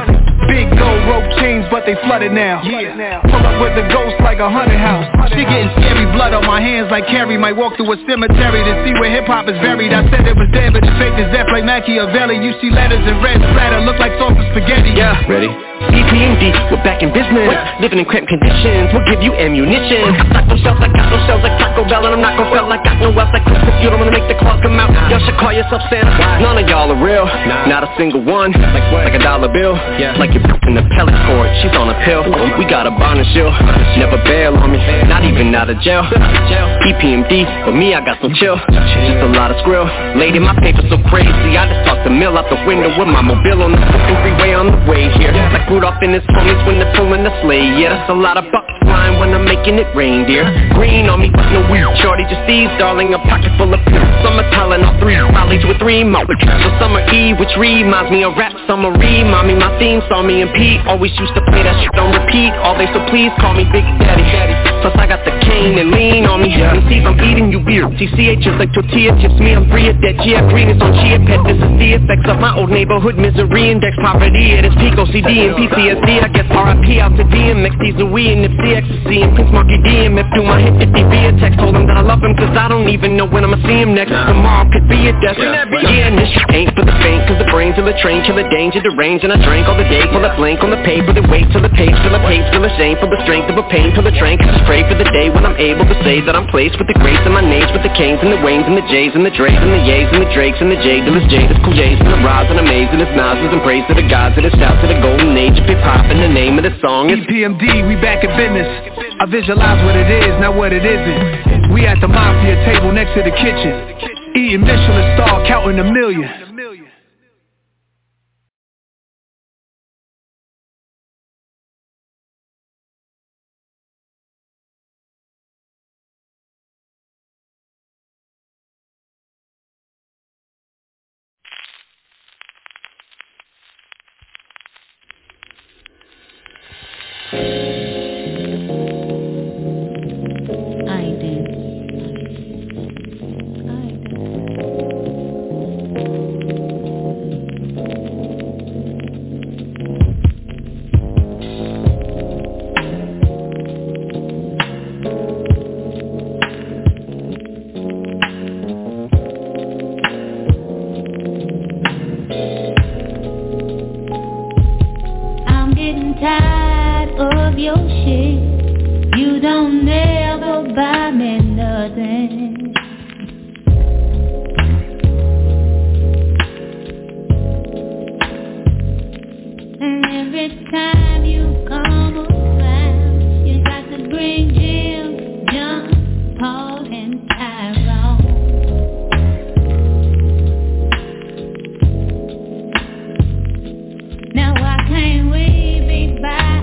Big gold rope chains, but they flooded now. Yeah. Pull up with the ghost like a haunted house. She getting scary, blood on my hands like Carrie. Might walk through a cemetery to see where hip-hop is buried. I said it was dead, but it's fake as death like Machiavelli. You see letters in red splatter, look like sauce of spaghetti. Yeah, ready? E P M D, we're back in business. Living in cramped conditions, we'll give you ammunition. Got no shells, I got no shells like Taco Bell. And I'm not gon' fail, I got no wealth like Christmas. You don't wanna make the claws come out, y'all should call yourself Santa. None of y'all are real, not a single one. Like what? Like a dollar bill, yeah. Like you're in the pellet cord, she's on a pill. We got a bond and shield, never bail on me, not even out of jail. E P M D, but me I got some chill. Just a lot of skrill, lady my paper so crazy. I just talked the mill out the window with my mobile on the fucking freeway on the way here. Like Rudolph and his homies when they're pulling the sleigh. Yeah, that's a lot of bucks flying when I'm making it rain, dear. Green on me, but no weed. Shorty just thieves, darling, a pocket full of pills. Summer telling all three, rallies with three more. So summer Eve, which reminds me of rap summary. Mommy, my theme saw me and Pete always used to play that shit on repeat. All day, so please call me Big Daddy. Plus I got the cane and lean on me. And see if I'm eating you beer. T C H is like tortilla chips, me I'm free of that. G F Green is on Chia Pet. This is the effects of my old neighborhood misery. Index poverty at its peak, O C D and P T S D. I guess R I P out to D M X, D's a we and Nipsey Ecstasy and Prince Marky D M F. Do my hit fifty via text, told him that I love him cause I don't even know when I'ma see him next. Tomorrow could be a death. Yeah, and this shit ain't for the faint, cause the brains of the train kill the danger, the range. And I drank all the day, pull a blank on the paper, the weight till the page, till the page, till the shame, for the strength of a pain, till the train. Just pray for the day when I'm able to say that I'm placed with the grace in my names, with the Canes and the Waynes and the J's and the Dre's and the Ye's and the Drakes and the J, Dillas, Jada's, Cool J's and the Roz and Amaze and it's Nas's and praise to the gods and it's shout to the golden age of hip-hop and the name of the song is E P M D, we back in business. I visualize what it is, not what it isn't. We at the mafia table next to the kitchen, eating Michelin star, counting a million.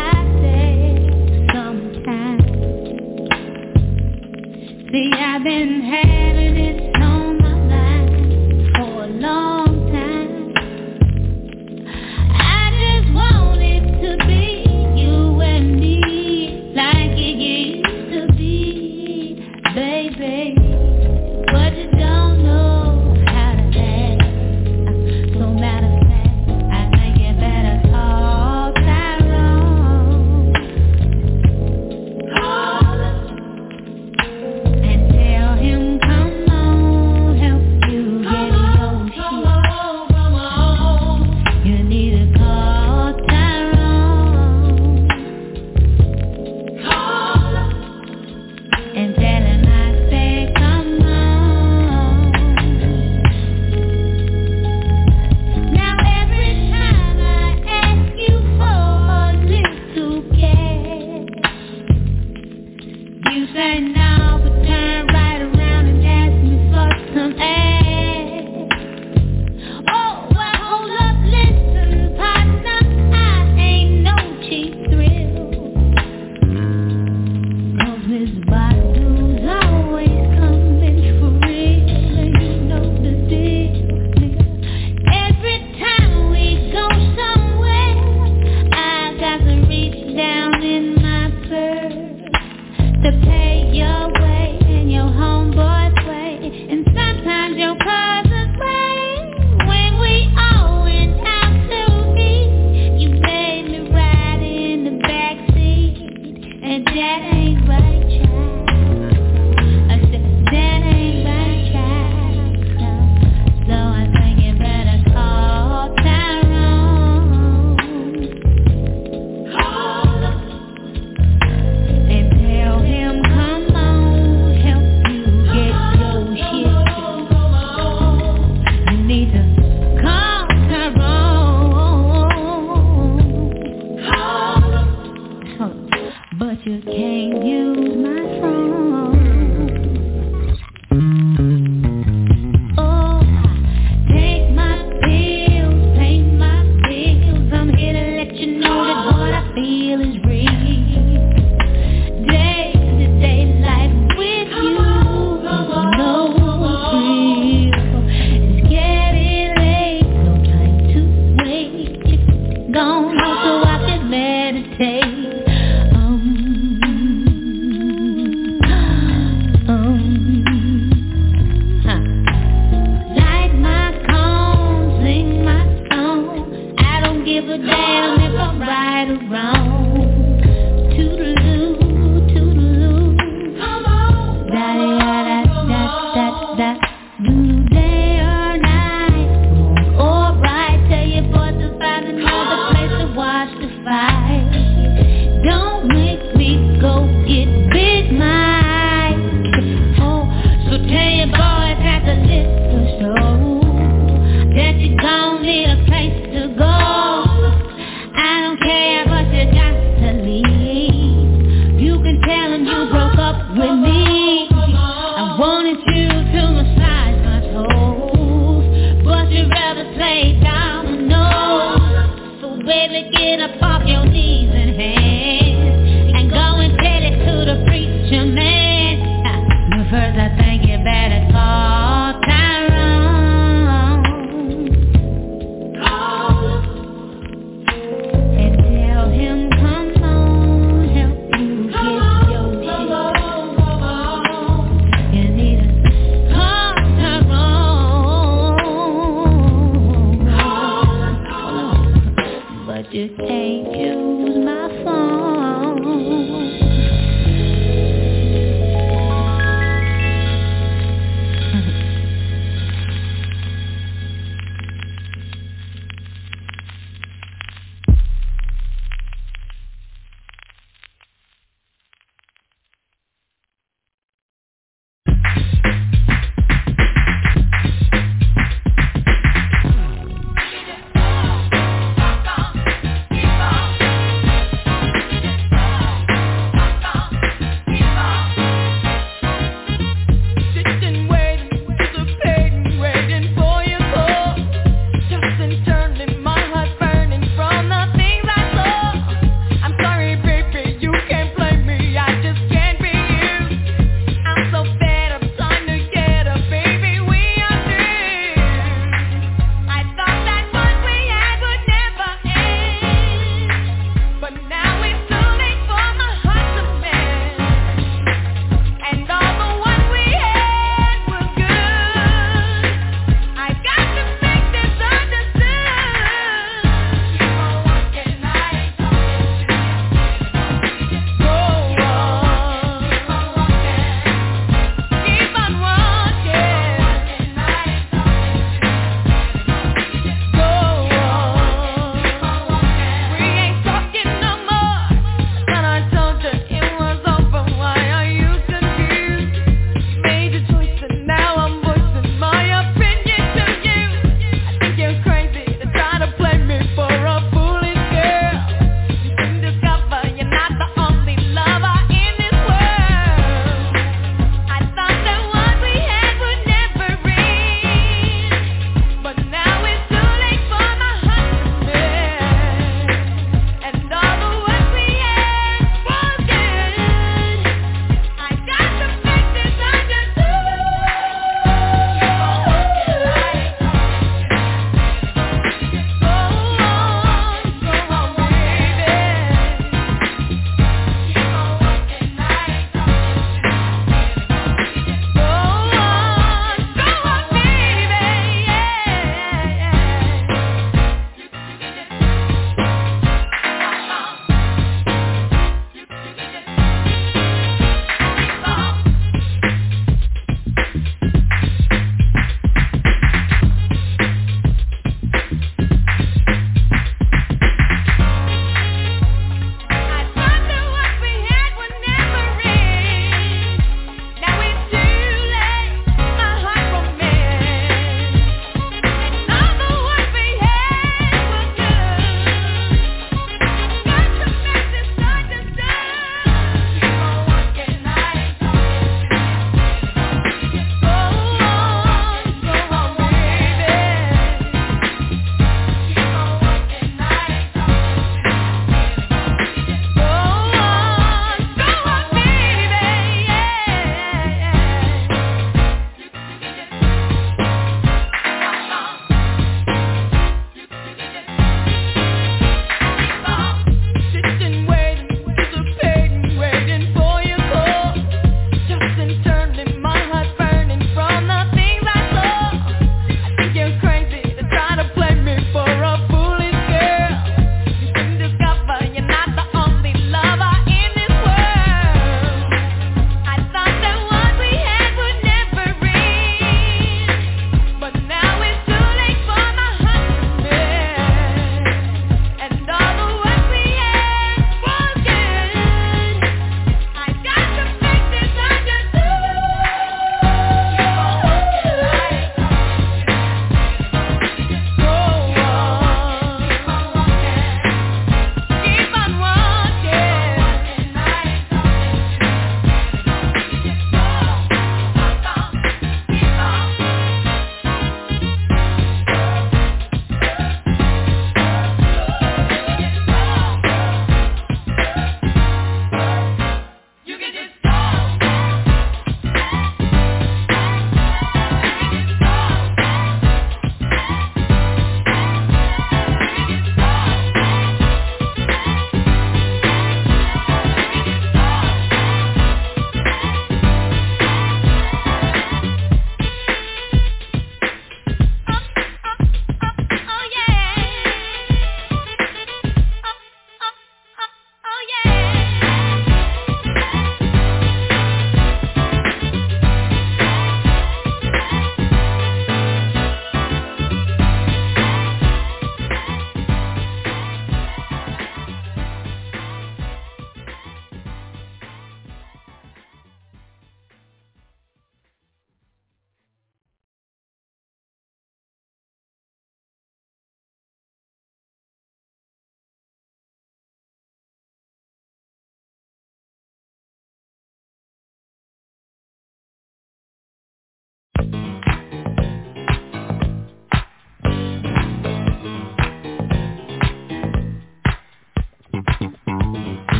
See, I've been get up off your knees and hands and go and tell it to the preacher man. But first I think you better call Tyrone. Call and tell him come on, help you get your shit. You need to call Tyrone. But you can't use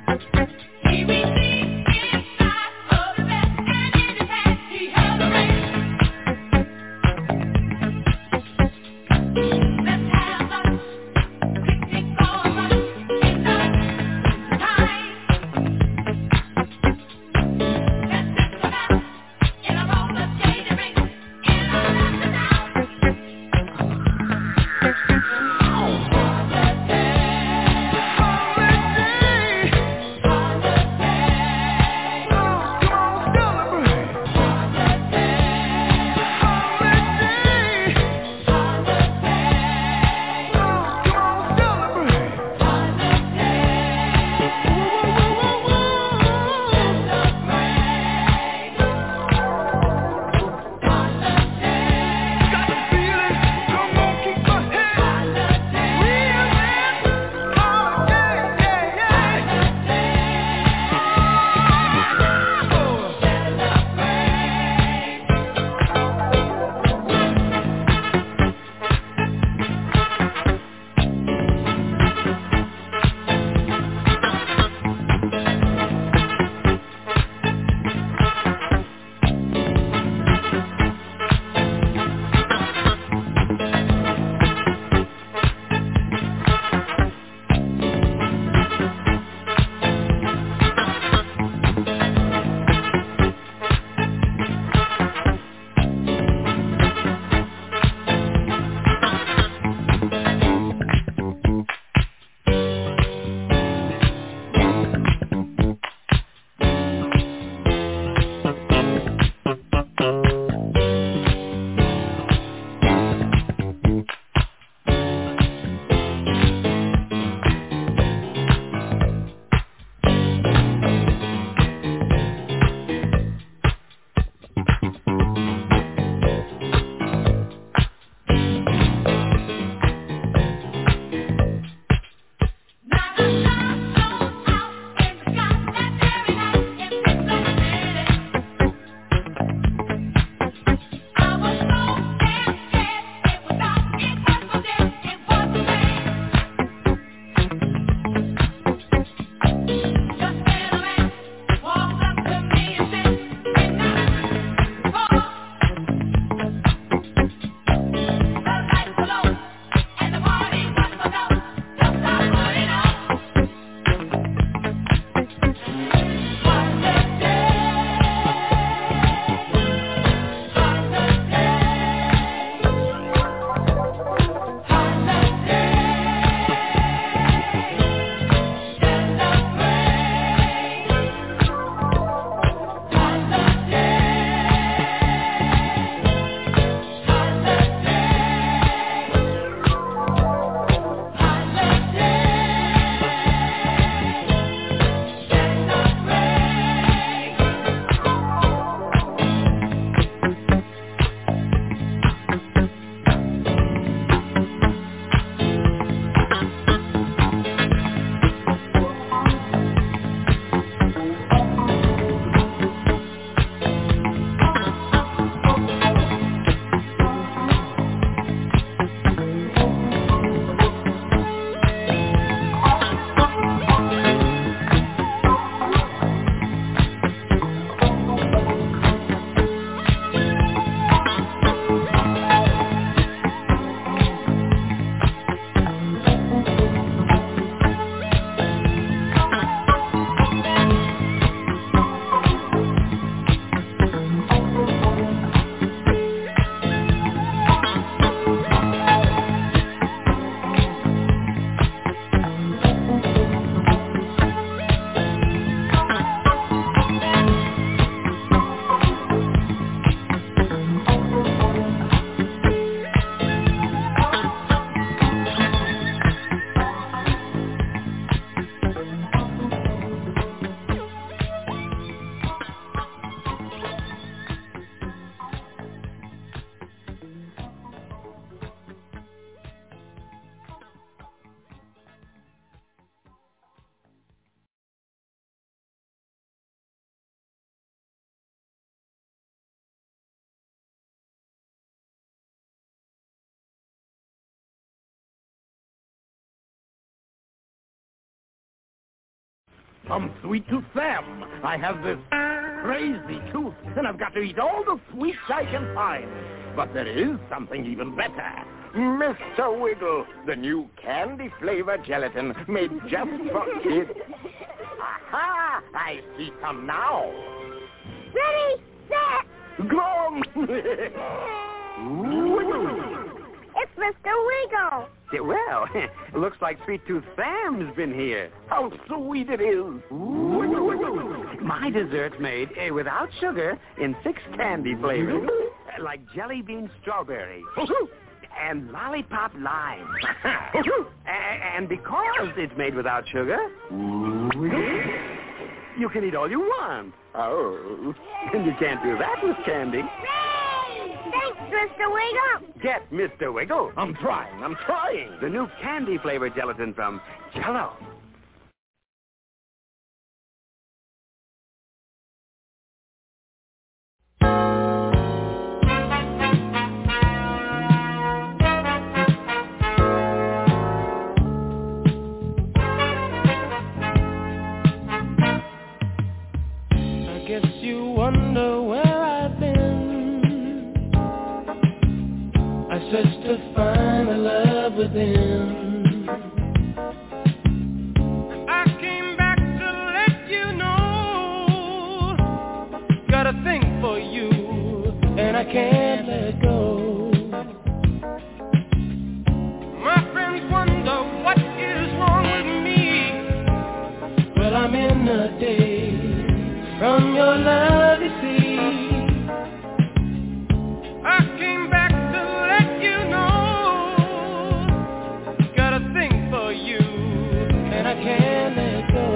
Holiday. I'm Sweet Tooth Sam. I have this crazy tooth, and I've got to eat all the sweets I can find. But there is something even better. Mister Wiggle, the new candy-flavored gelatin made just for kids. Aha! I see some now. Ready, set, go! It's Mister Wiggle. Yeah, well, looks like Sweet Tooth Sam's been here. How sweet it is. My dessert's made uh, without sugar in six candy flavors, like jelly bean strawberry and lollipop lime. And because it's made without sugar, you can eat all you want. Oh. And you can't do that with candy. Thanks, Mister Wiggle. Get Mister Wiggle. I'm trying, I'm trying. The new candy-flavored gelatin from Jell-O. I guess you wonder where I've been. I searched to find the love within. I came back to let you know. Got a thing for you, and I can't let go. My friends wonder what is wrong with me. Well, I'm in a daze from your love, you see. I came back to let you know. Got a thing for you, and I can't let go.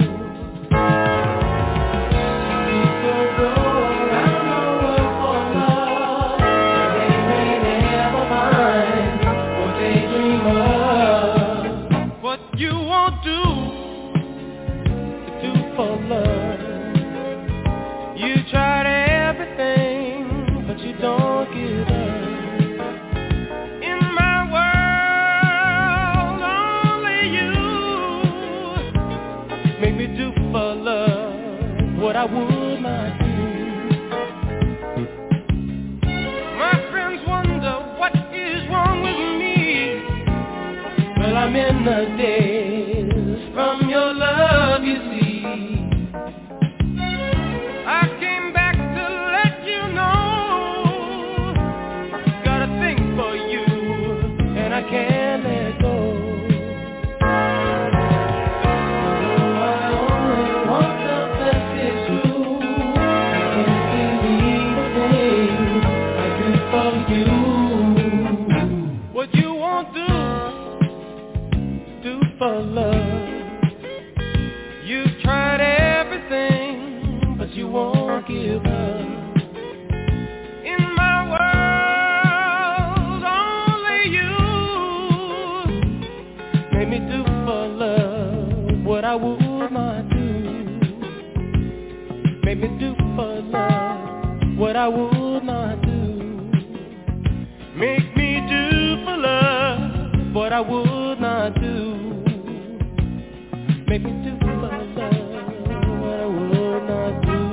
People go around the world for love, but they may never find what they dream of. What you won't do, do for love. You tried everything, but you don't give up. In my world, only you make me do for love what I would not do. My friends wonder what is wrong with me. Well, I'm in the daze from your love, you see. I came back to let you know. Got a thing for you, and I can't let go. Although I only want the best, it's true. I can't believe the things I do for you. What you won't do, do for love. You've tried everything, but you won't give up. In my world, only you made me do for love what I would not do. Made me do for love what I would not do. Make me do for love what I would not do. Make me do for love what I would not do.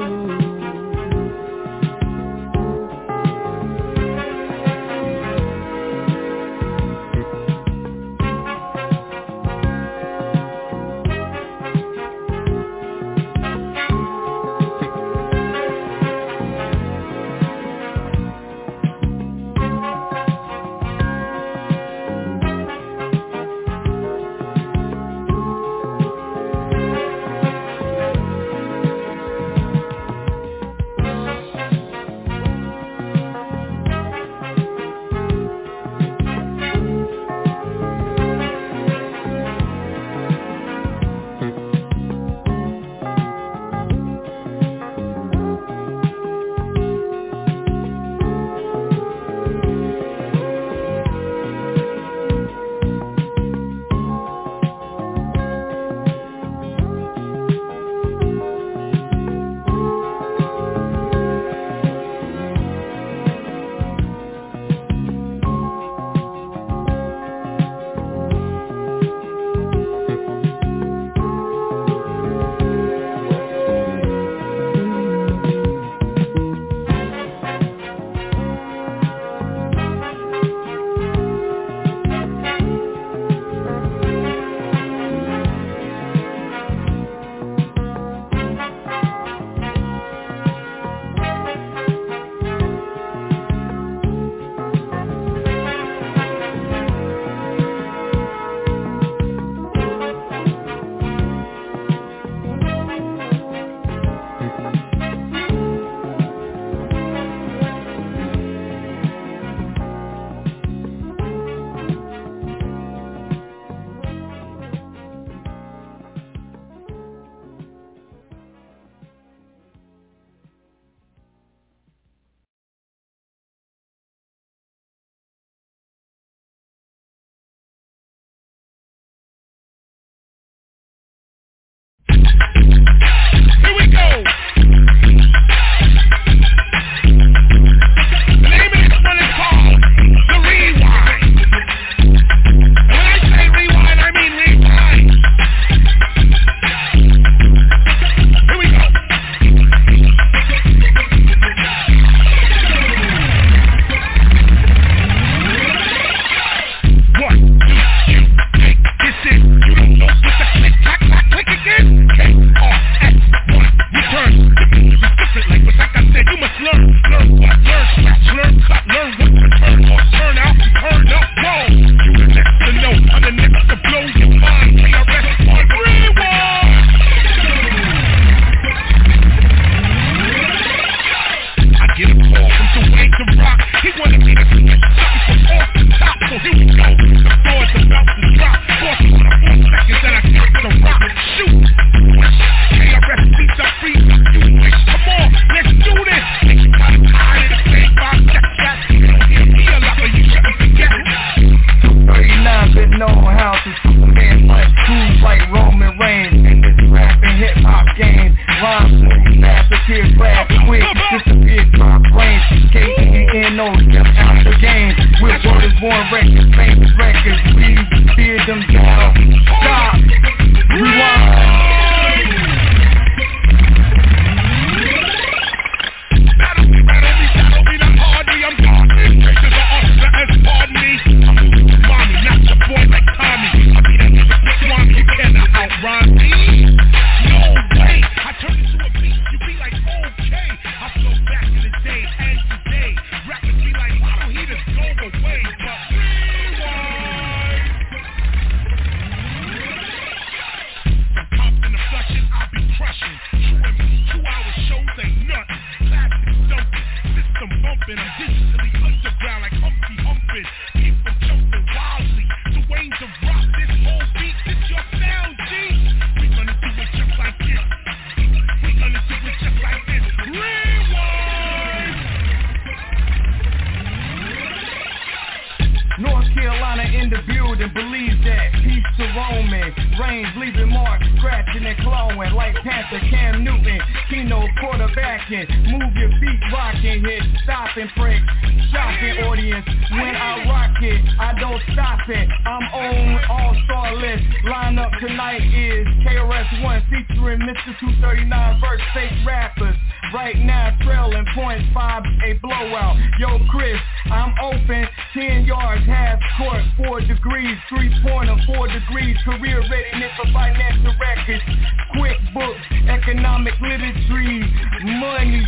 glowing like Panther Cam Newton. Keno quarterbacking, move your feet rocking, hit stop and break. Shopping audience, when I rock it, I don't stop it. I'm on all-star list. Lineup tonight is K R S One featuring Mister two thirty-nine verse fake rappers. Right now trailing point five, a blowout. Yo Chris, I'm open, ten yards, half court, four degrees, three-pointer, four degrees, career readiness for financial records, quick books, economic literature, money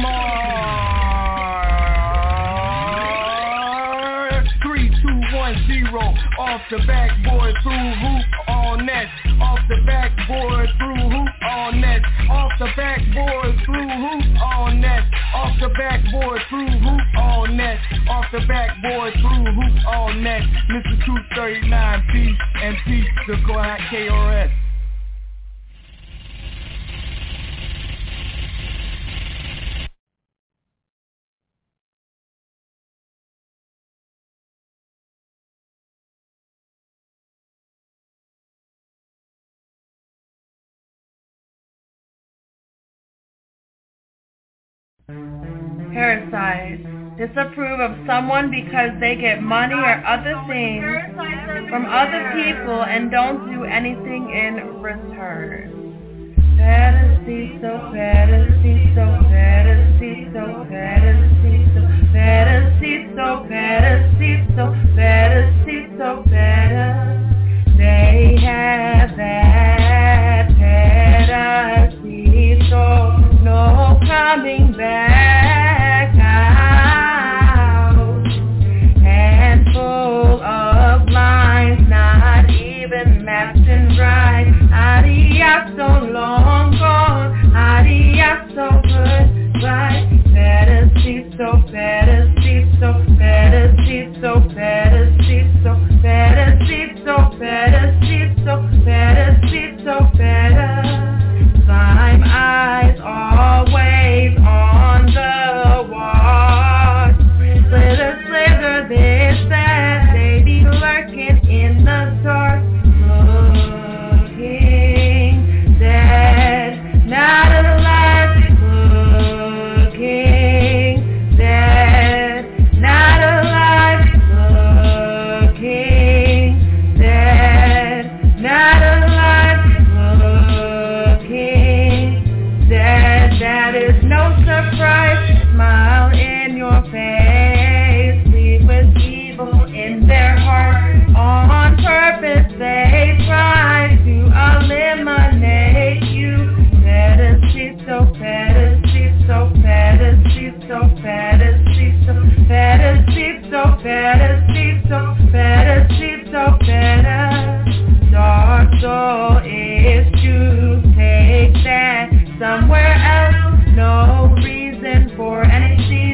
smart. Three, two, one, zero, off the backboard through hoop all net, off the backboard through hoop all net, off the backboard through hoop all net, off the backboard through hoop all net, off the backboard through hoop all net. Mister two thirty-nine, peace and peace to K R S. Parasite. Disapprove of someone because they get money or other things from other people and don't do anything in return. Fantasy, so fantasy, so fantasy, so fantasy, so fantasy, so fantasy, so fantasy, so fantasy. They have that fantasy, so no coming back out. Handful of lines, not even matching right. Adios, so long gone. Adios, so goodbye. Fantasy, so fantasy, so fantasy, so fantasy, so fantasy, so fantasy, so fantasy, so fantasy. Slime eyes always on the watch. Slither, slither, this, that. They be lurking in the dark, looking dead, not alive, looking dead, not alive, looking dead, not alive, looking dead. That is no surprise. Smile in your face, lead with evil in their heart. On purpose they try to eliminate you. Fantasy, so fantasy, so fantasy, so fantasy, so fantasy, so fantasy, so fantasy, so fantasy. Dark soul is to take that somewhere else. No reason for anything.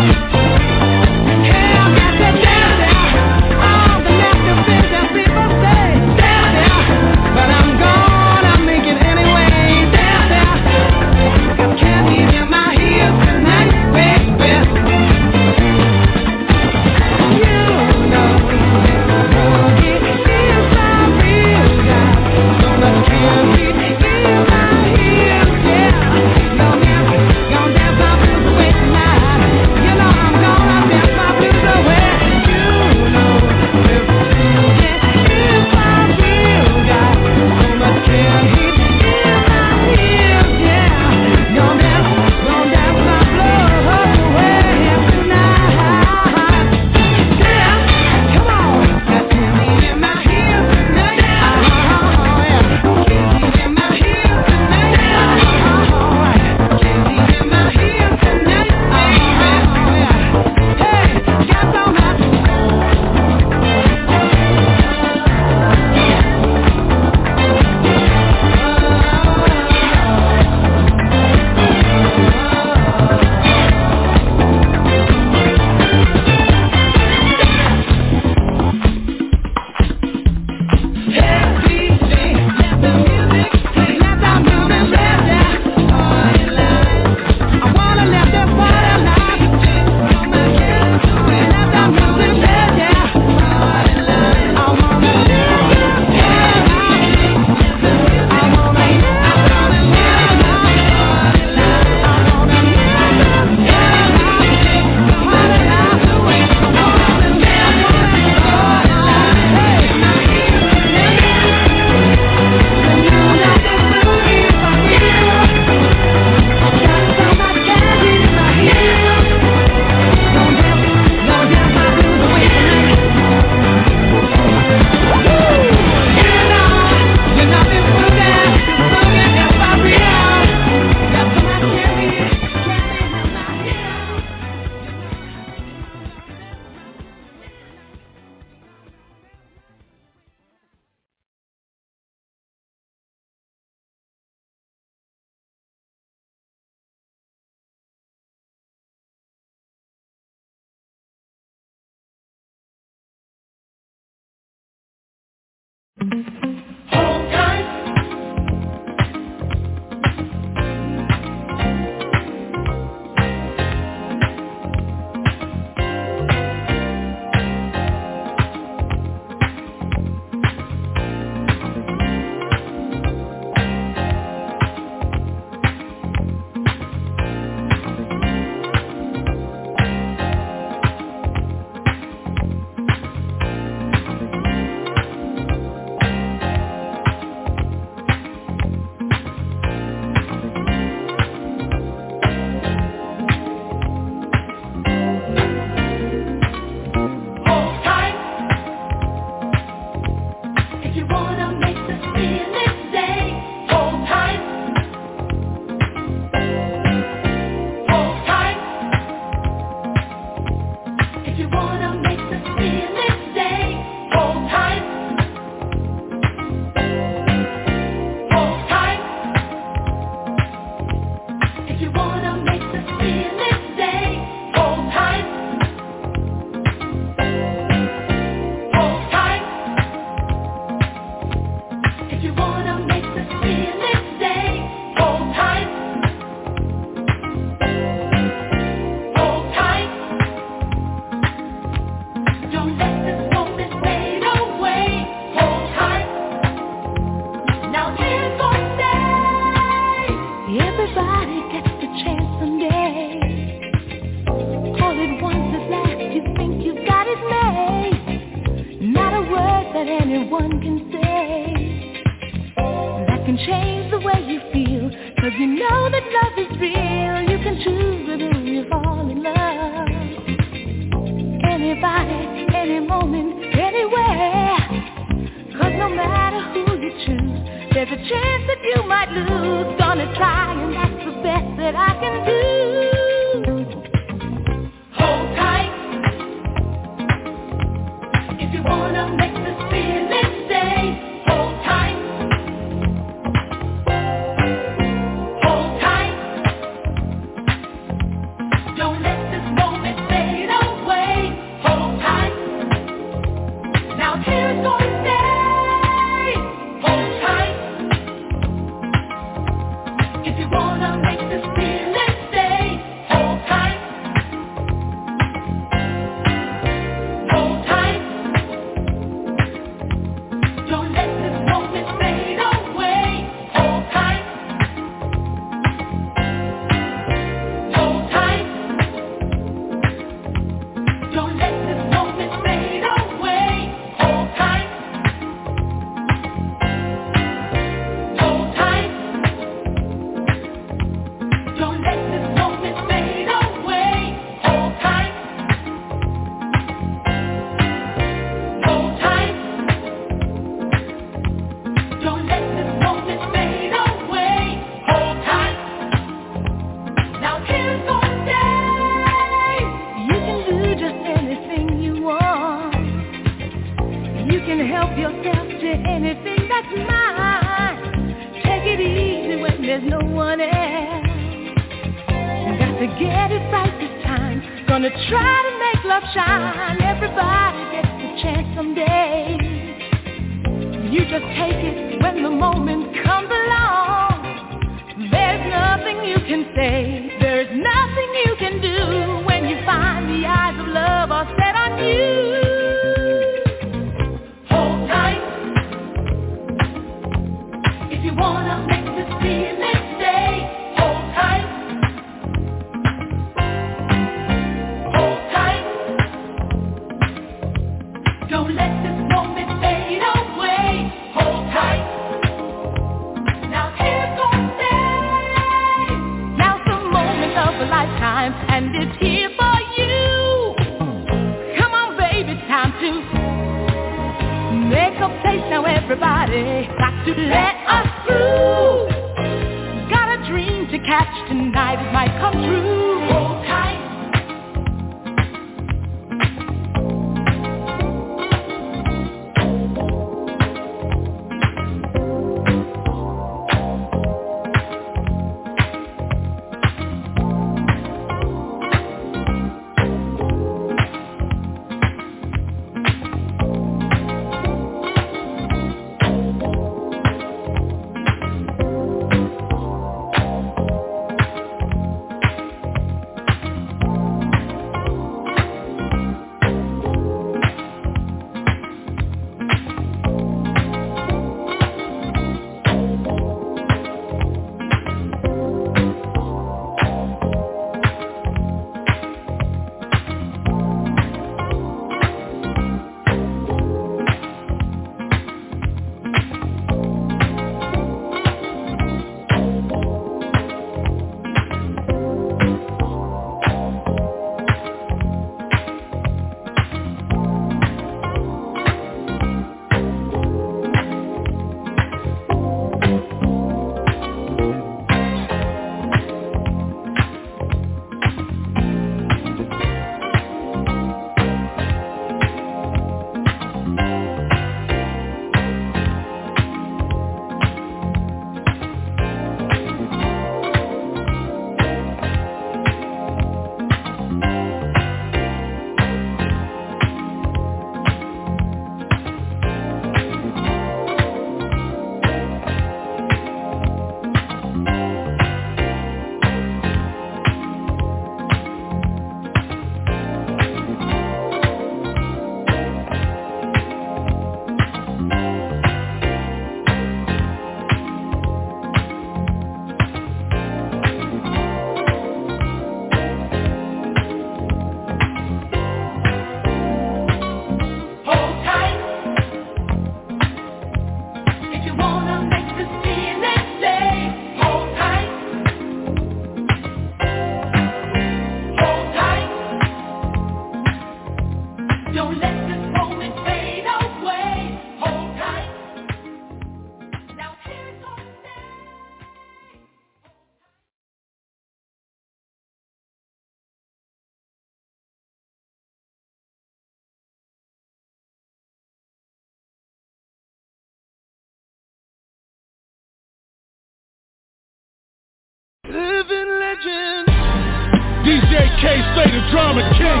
K-Slay, the drama king.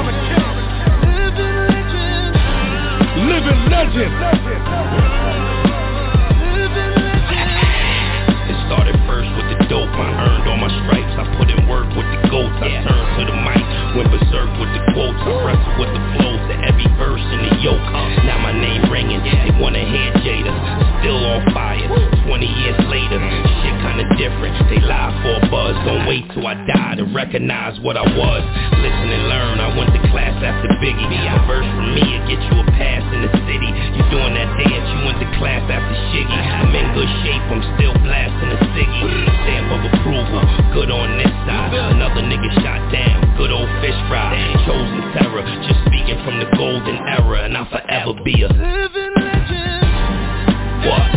Living legend. It started first with the dope. I earned all my stripes. I put in work with the goats. I turned to the mic, went berserk with the quotes. I wrestled with the flows to every verse in the yoke. Now my name ringing. They wanna hear Jada. Still on fire. Twenty years later, shit kinda different. They lie for a buzz. Don't wait till I die to recognize what I was. Listen and learn. I went to class after Biggie. A verse from me will get you a pass in the city. You doing that dance? You went to class after Shiggy. I'm in good shape. I'm still blasting a ciggy. Stamp of approval. Good on this side. Another nigga shot down. Good old fish fry. Chosen terror. Just speaking from the golden era, and I'll forever be a living legend. What?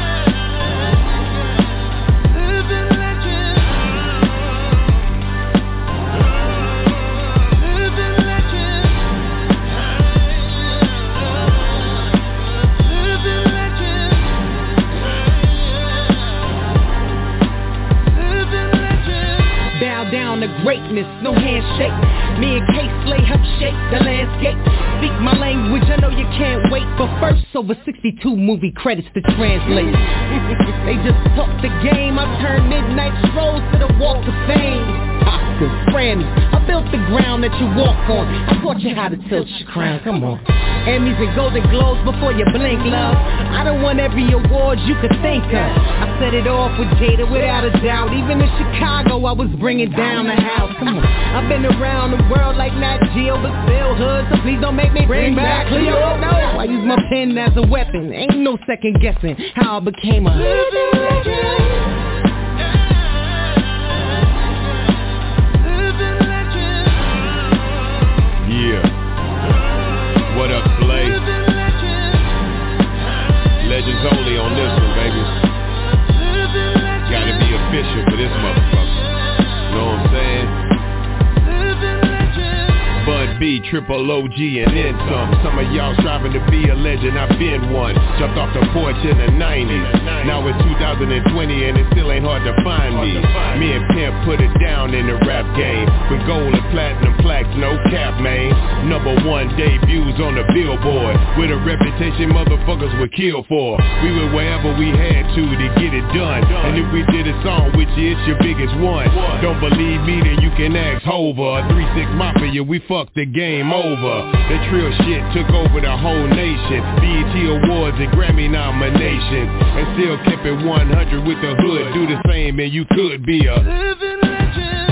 Down to greatness, no handshake. Me and K-Slay help shape the landscape. Speak my language, I know you can't wait. But first, over sixty-two movie credits to translate. They just talk the game. I turn midnight strolls to the Walk of Fame. Oscars, Grammys, I built the ground that you walk on. I taught you how to tilt your crown, come on. Emmys and Golden Globes before you blink, love. I done won every award you could think of. I set it off with Jada without a doubt. Even in Chicago, I was bringing down the house. Come on, I've been around the world like Nat Geo, but still hood. So please don't make me bring back Cleo. No, I use my pen as a weapon. Ain't no second guessing how I became a living legend. Yeah. What up, Slay? Legends only on this one, baby. Gotta be official for this motherfucker. Know what I'm saying? Bud B, triple O G, and then some. Some of y'all striving to be a legend, I've been one. Jumped off the porch in the nineties. Now it's two thousand twenty and it still ain't hard to find me. Me and Pimp put it down in the rap game. With gold and platinum plaques, no cap, man. Number one debuts on the Billboard. With a reputation motherfuckers would kill for. We went wherever we had to to get it done. And if we did a song with you, it's your biggest one. Don't believe me, then you can ask Hova. A three six Mafia, we fucked the game over. The trill shit took over the whole nation. B E T Awards and Grammy nominations. And still kept it one hundred with the hood. Do the same and you could be a living legend.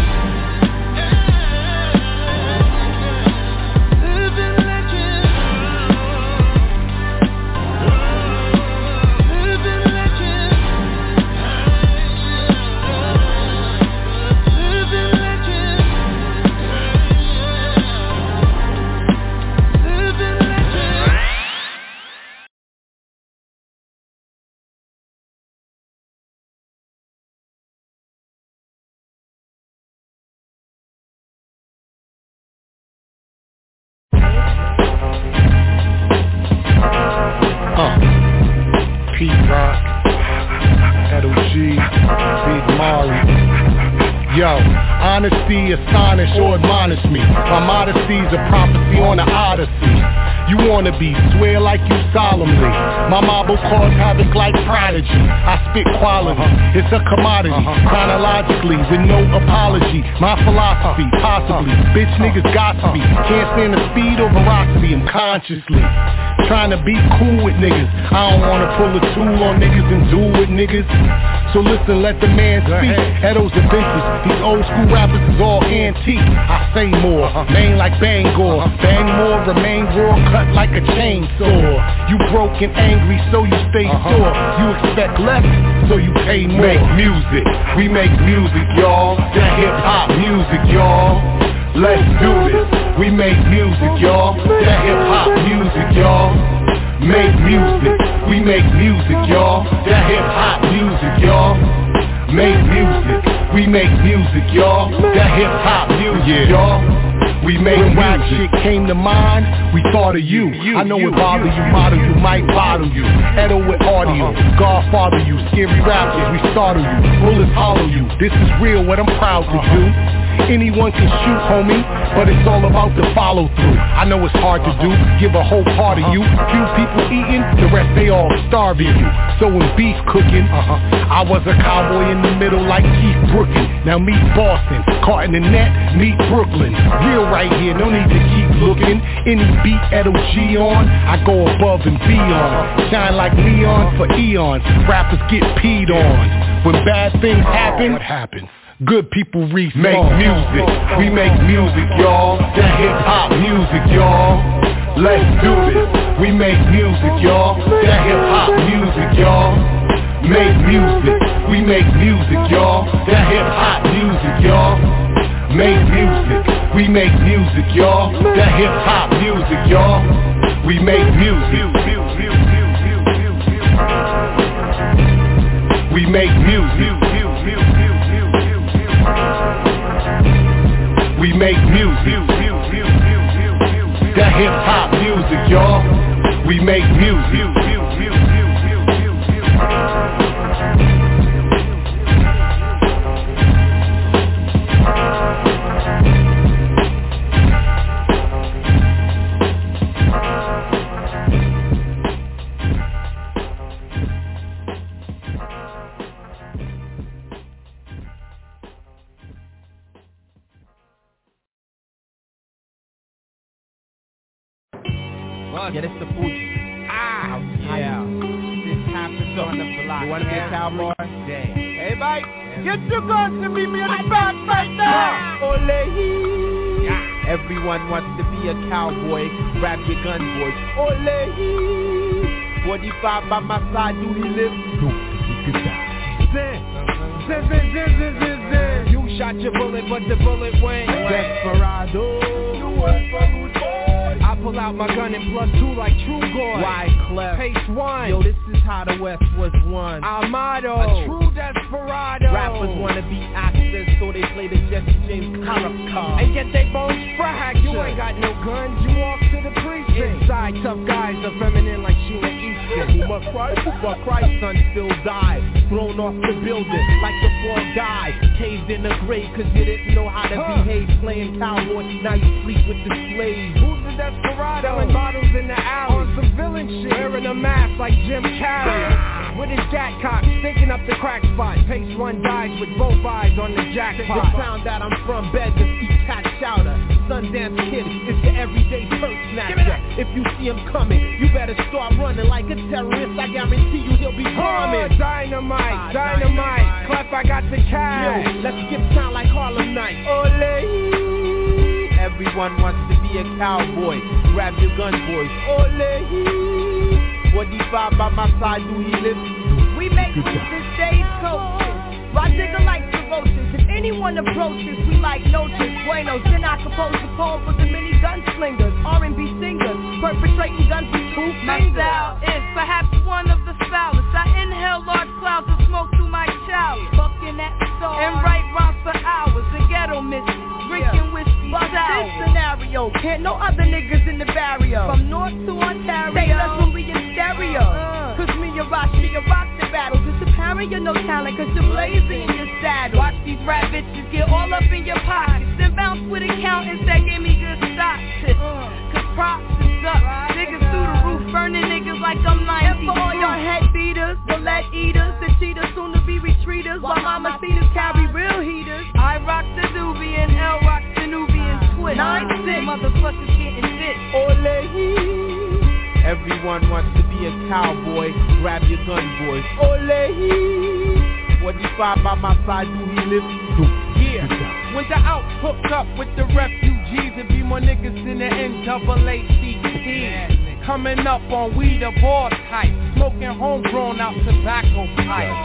Honesty, astonish or admonish me. My modesty's a prophecy on the Odyssey. You wanna be, swear like you solemnly. My marble cause havoc like Prodigy. I spit quality, uh-huh. It's a commodity, uh-huh. Chronologically, with no apology. My philosophy, possibly, uh-huh. Bitch niggas gossipy. Can't stand the speed or veracity, I'm consciously trying to be cool with niggas. I don't wanna pull a tool on niggas and do with niggas. So listen, let the man speak. Edo's and Vinces, these old school rappers is all antique. I say more, main like Bangor. Bang more, remain raw, cut like a chainsaw. You broke and angry, so you stay sore. You expect less, so you pay more. Make music, we make music, y'all. That hip hop music, y'all. Let's do this, we make music, y'all. That hip hop music, y'all. Make music, we make music, y'all. That hip hop music, y'all. Make music, we make music, y'all. That hip hop music, y'all. We make when rap shit came to mind, we thought of you. you I know you, it bother you, you, model you, might bottle you. Edo with audio, uh-huh. Godfather you, scary rappers, we startle you. Bullets hollow you, this is real, what I'm proud to uh-huh. do. Anyone can shoot, homie, but it's all about the follow through. I know it's hard to do, give a whole part of you. Few people eating, the rest they all starving you. So when beef cooking, uh-huh, I was a cowboy in the middle like Keith Brooklyn. Now meet Boston, caught in the net, meet Brooklyn. Real right here, no need to keep looking. Any beat Edo G on, I go above and beyond. Shine like neon for eons, rappers get peed on. When bad things happen, what happens? Good people remake music. We make music, y'all. That hip-hop music, y'all. Let's do this. We make music, y'all. That hip-hop music, y'all. Make music. We make music, y'all. That hip-hop music, y'all. Make music. We make music, y'all. That hip-hop music, y'all. We make music. We make music. We make music. That hip-hop music, y'all. We make music. Yeah, this the Fuji. Ah, yeah. This happens on the block. You wanna be a cowboy? Hey, Mike, get your guns and meet me on the back right now. Ole. Yeah. Everyone wants to be a cowboy. Grab your gun, boys. Ole. forty-five by my side, do he live? Do he could die. Zin, zin, zin, zin, zin, zin, zin. You shot your bullet, but the bullet went. Desperado. You went for who's I pull out my gun and plus two like True Gore. Wyclef, Pace One. Yo, this is how the West was won. Armado, a true desperado. Rappers wanna be actors, so they play the Jesse James character and get they bones fractured. You ain't got no guns, you walk to the precinct. Inside, tough guys are feminine like Sheena Easton. Who must cry, who must cry, son still died. Thrown off the building like the fourth guy. Caved in the grave cause you didn't know how to huh. behave. Playing cowboy, now you sleep with the slaves. Who's the desperado? Selling bottles in the alley. On some villain shit. Wearing a mask like Jim Carrey. With his gat cock, stinking up the crack spot. Pace One dies with both eyes on the jackpot. You found out I'm from Bedford, eat cat chowder. Sundance Kid is the everyday purse snatcher. If you see him coming, you better start running like a terrorist. I guarantee you he'll be bombing. Oh, dynamite, ah, dynamite, dynamite. Clef, I got the cash. Yo, let's skip town like Harlem Night. Ole. Everyone wants to be a cowboy. Grab your gun, boys. Ole. forty-five by my side, do he live? We make moves and stage coaches. Ride nigga like ferocious. If anyone approaches, we like noches. Buenos, then I compose a poem for the mini gunslingers, R and B singers, perpetrating guns with two fingers. My style is perhaps one of the foulest. I inhale large clouds of smoke through my chalice, fucking at stars and write rhymes for hours. The ghetto misses, drinking yeah. whiskey. But this scenario, can't no other niggas in the barrio. From north to Ontario, say us when we in stereo. Uh, Cause me and Rock, me and Rock the battles. It's apparent you're no talent cause you're blazing in your saddle. Watch these rap bitches get all up in your pockets, then bounce with accountants that give me good stock tips. Uh, Cause props is up, right, niggas through the roof, burning niggas like I'm ninety. And for all your head beaters, the lead eaters, the cheaters, soon to be retreaters. While mama feeders carry real heaters. I rock the doobie and L rocks the Nubian twist. Nine six, motherfuckers getting fit. Ole. Everyone wants to be a cowboy. Grab your gun, boys. Ole. forty-five by my side, do he live? Yeah. When the out hooked up with the refugees, it be more niggas in the N double A C P. Coming up on weed of all types, smoking homegrown out tobacco pipes.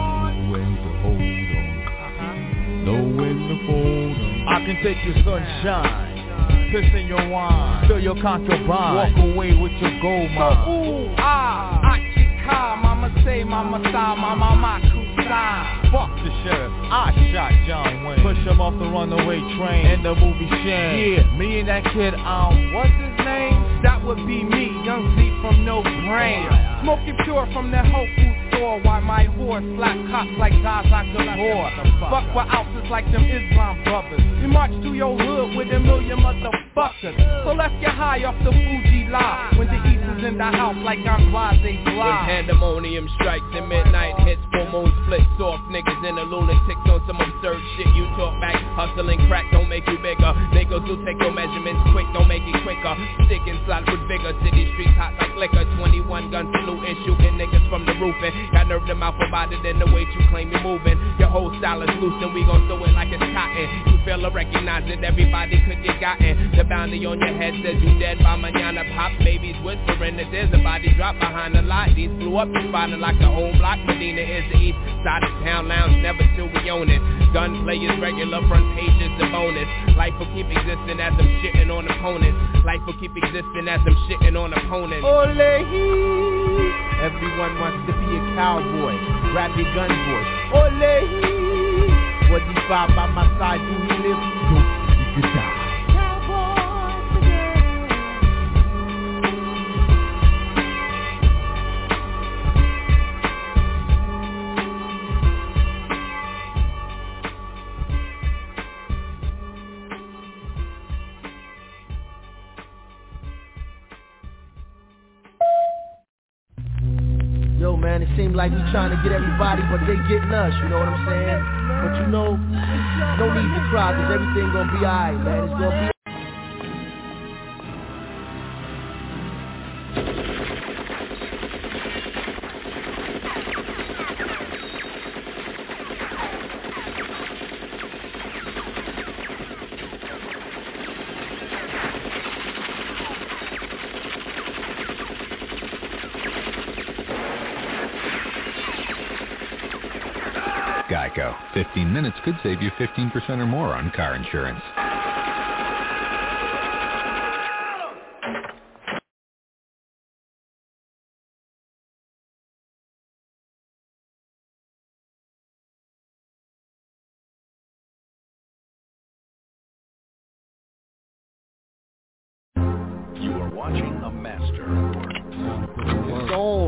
Know when to fold 'em. I can take your sunshine, piss in your wine, fill your contraband, walk away with your gold mine. So ooh, ah, achika, mama say, mama style, mama makusa. Fuck the sheriff, I shot John Wayne, push him off the runaway train in the movie Shane. Yeah, me and that kid, um, what's his name? That that would be me, young Z from No Brain. Smoking pure from the Whole Food store, while my horse slap cops like Zaza Gabor. Fuck with ounces like them Islam brothers. We march to your hood with a million motherfuckers. So let's get high off the Fuji Live when the East is in the house like I'm Blase Blah. When pandemonium strikes and midnight hits, full moon splits off niggas and the lunatics on some absurd shit. You talk back, hustling crack don't make you bigger. Niggas who take your measurements quick don't make it quicker. Stick and slide with vigor, city streets hot like liquor. Twenty-one guns saluting, shooting niggas from the roofing. Got nerve to mouth about it and the weight you claim you're moving. Your whole style is loose and we gon' throw it like it's cotton. You fail to recognize it, everybody could get gotten. The bounty on your head says you dead by mañana. Pop babies whispering that there's a body drop behind the lot. These blew up the spot like a whole block. Medina is the east side of town lounge, never till we own it. Gunplay is regular, front page is the bonus. Life will keep existing as I'm shitting on opponents. Life will keep existing as I'm shitting on opponents. Ole. Everyone wants to be a cowboy. Grab your gun, boy. Ole. forty-five by my side, do he live? No, you could die. Yo, man, it seems like we trying to get everybody, but they getting us, you know what I'm saying? But you know, no need to cry, cause everything gonna be alright, man. It's gonna be Geico. fifteen minutes could save you fifteen percent or more on car insurance. You are watching a master. Soul.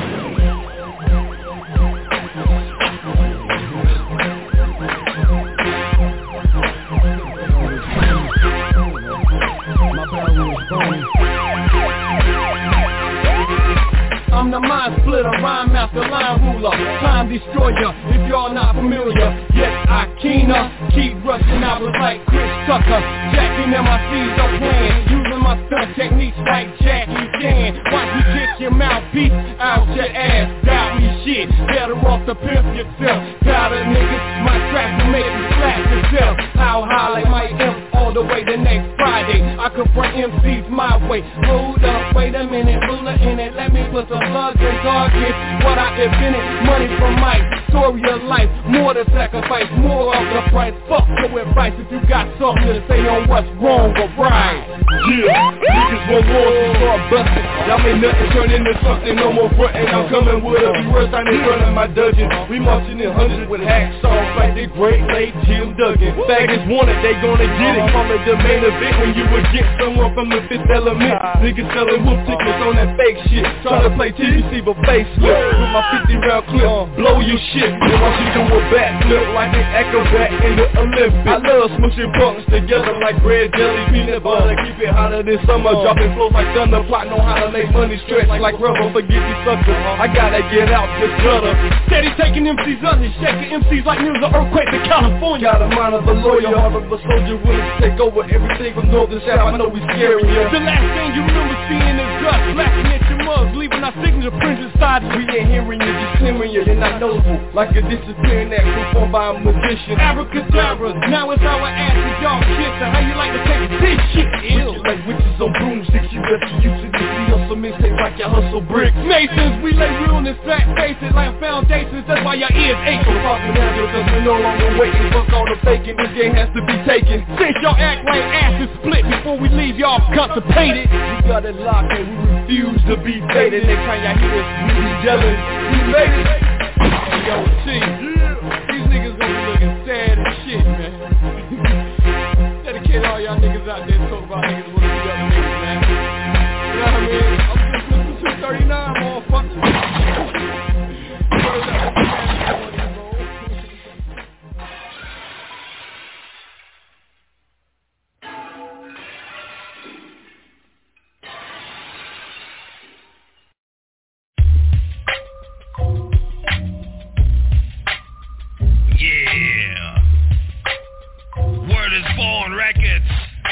I'm the mind splitter, rhyme master, line ruler, time destroyer, if y'all not familiar. Yes, I keener, keep rushing out like Chris Tucker. Jacking M I Cs are playing, using my stunt techniques like Jackie Chan. Watch me kick your mouthpiece out your ass, doubt me shit. Better off to pimp yourself. Got a niggas, my track will make you slap yourself. How high like my imp all the way the next Friday. I confront M Cs my way. Hold up, wait a minute, ruler in it, let me put some slugs and targets. What I invented, money from Mike, story of life, more to sacrifice, more of the price. Fuck your advice if you got something to say on what's wrong or right. Yeah, niggas want wars to start busting. Y'all may nothing turn into something, no more frontin'. I'm coming with a few words, I ain't running my dungeon. We marching in hundreds with hacksaws like the great late Jim Duggan. Faggots want it, they gonna get it. Call it the main event when you would get someone from the fifth element. Niggas selling whoop tickets on that fake shit. Trying to play T V C but facelift. With my fifty round clip, blow your shit. Then watch you do a backflip like an acrobat in the Olympics. I love smushing bunks together like bread, jelly, peanut butter. Keep it hotter than summer, dropping flows like thunder. Plotting on how to make money stretch like rubber. Forget these suckers, I gotta get out this gutter. Steady taking M Cs under, shaking M Cs like news of earthquake in California. Got a mind of a lawyer, heart of a soldier, willing to take over everything from north to south. I know we scaring you. The last thing you remember seeing is dust, blasting at your mugs, leaving our signature prints inside. We ain't hearing you, just hearing you. You're not noticeable, like a disappearing act performed by a magician. Abracadabra, now it's our asses, y'all kiss. How you like to take this shit ill? Like witches on broomsticks, you better use it. We hustle mistakes like you hustle bricks. Masons, we lay realness, flat faces like foundations. That's why your ears ache. So talking now because we're no longer waiting. Fuck all the faking, this game has to be taken. Since y'all act like asses split before we leave y'all constipated. We got it locked and we refuse to be faded. Next time y'all hear us, we be yelling, we made it. Yo, T, these niggas gonna be looking sad as shit, man. Dedicate all y'all niggas out there talk about niggas wanna be other niggas, man. know what I mean? I'm just listening to two thirty-nine, motherfucker. Yeah. Word is Born Records.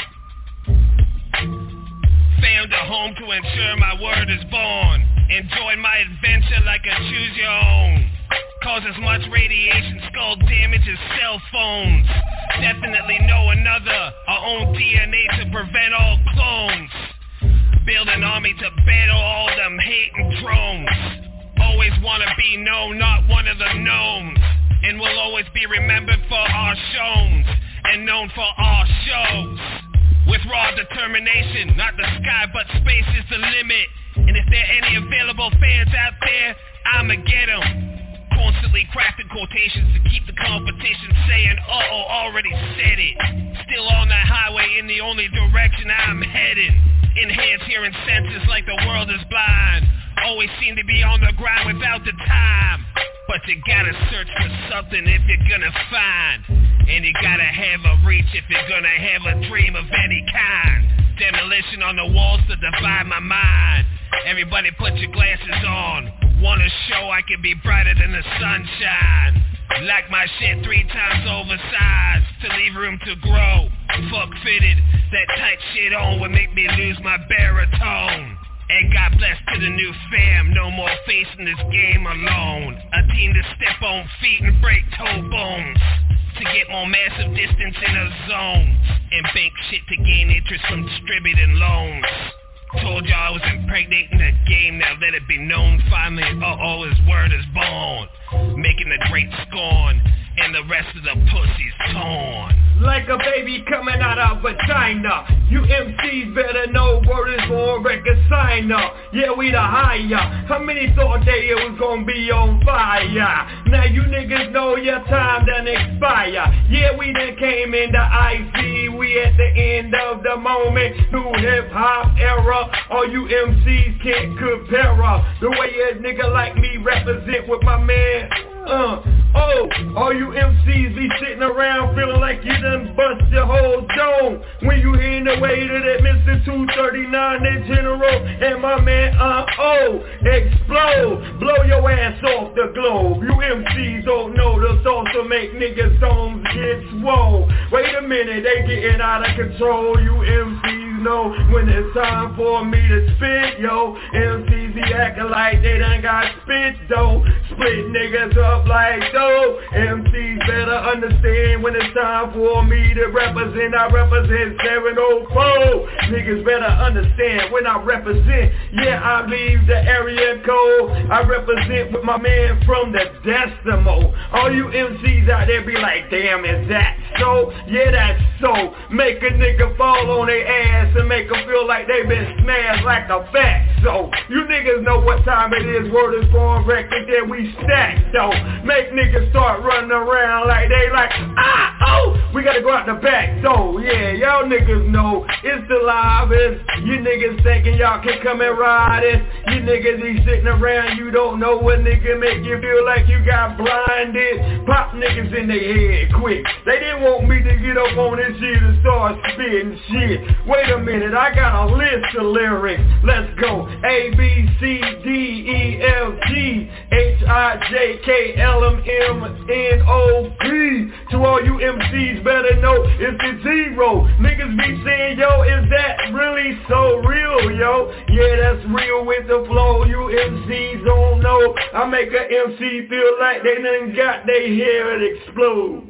Found a home to ensure my word is born. Enjoy my adventure like a choose your own. Cause as much radiation, skull damage as cell phones. Definitely know another. Our own D N A to prevent all clones. Build an army to battle all them hating drones. Always wanna be known, not one of the gnomes. And we'll always be remembered for our shows and known for our shows. With raw determination, not the sky but space is the limit. And if there are any available fans out there, I'ma get them. Constantly crafting quotations to keep the competition saying, uh-oh, already said it. Still on the highway in the only direction I'm heading. Enhance hearing senses like the world is blind. Always seem to be on the grind without the time. But you gotta search for something if you're gonna find. And you gotta have a reach if you're gonna have a dream of any kind. Demolition on the walls to divide my mind. Everybody put your glasses on. Wanna show I can be brighter than the sunshine. Like my shit three times oversized to leave room to grow. Fuck fitted, that tight shit on would make me lose my baritone. And God bless to the new fam, no more facing this game alone. A team to step on feet and break toe bones. To get more massive distance in a zone. And bank shit to gain interest from distributing loans. Told y'all I was impregnating the game, now let it be known finally, uh-oh, his word is born. Making the great scorn, and the rest of the pussy's torn. Like a baby coming out of vagina. You M Cs better know word is born, record sign up. Yeah, we the higher. How many thought they was gonna be on fire? Now you niggas know your time done expire. Yeah, we done came into I C. We at the end of the moment. New hip hop era. All you M Cs can't compare her. The way a nigga like me represent with my man. Uh, oh, all you M Cs be sitting around feeling like you done bust your whole dome. When you hearing the way to that Mister two thirty-nine, that general, and my man, uh, oh, explode, blow your ass off the globe. You M Cs don't know the thoughts will make niggas' domes get swole. Wait a minute, they getting out of control. You M Cs know when it's time for me to spit, yo. M Cs be acting like they done got spit, though. Split niggas up like dough. M Cs better understand when it's time for me to represent. I represent seven oh four. Niggas better understand when I represent. Yeah, I leave the area code. I represent with my man from the decimal. All you M Cs out there be like, damn, is that so? Yeah, that's so. Make a nigga fall on their ass and make them feel like they been smashed like a fat. So, you niggas know what time it is. Word is born record that we stack, though. Make niggas start running around like they like, ah, oh, we gotta go out the back door. Yeah, y'all niggas know it's the livest. You niggas thinking y'all can come and ride it. You niggas be sitting around, you don't know what nigga make you feel like you got blinded. Pop niggas in their head quick. They didn't want me to get up on this shit and start spitting shit. Wait a minute, I got a list of lyrics. Let's go. A, B, C, D, E, F, G, H, I, J, K, L, M, M, N, O, P. To all you M Cs better know it's the zero. Niggas be saying, yo, is that really so real, yo? Yeah, that's real with the flow. You M Cs don't know. I make a M C feel like they done got their hair explode.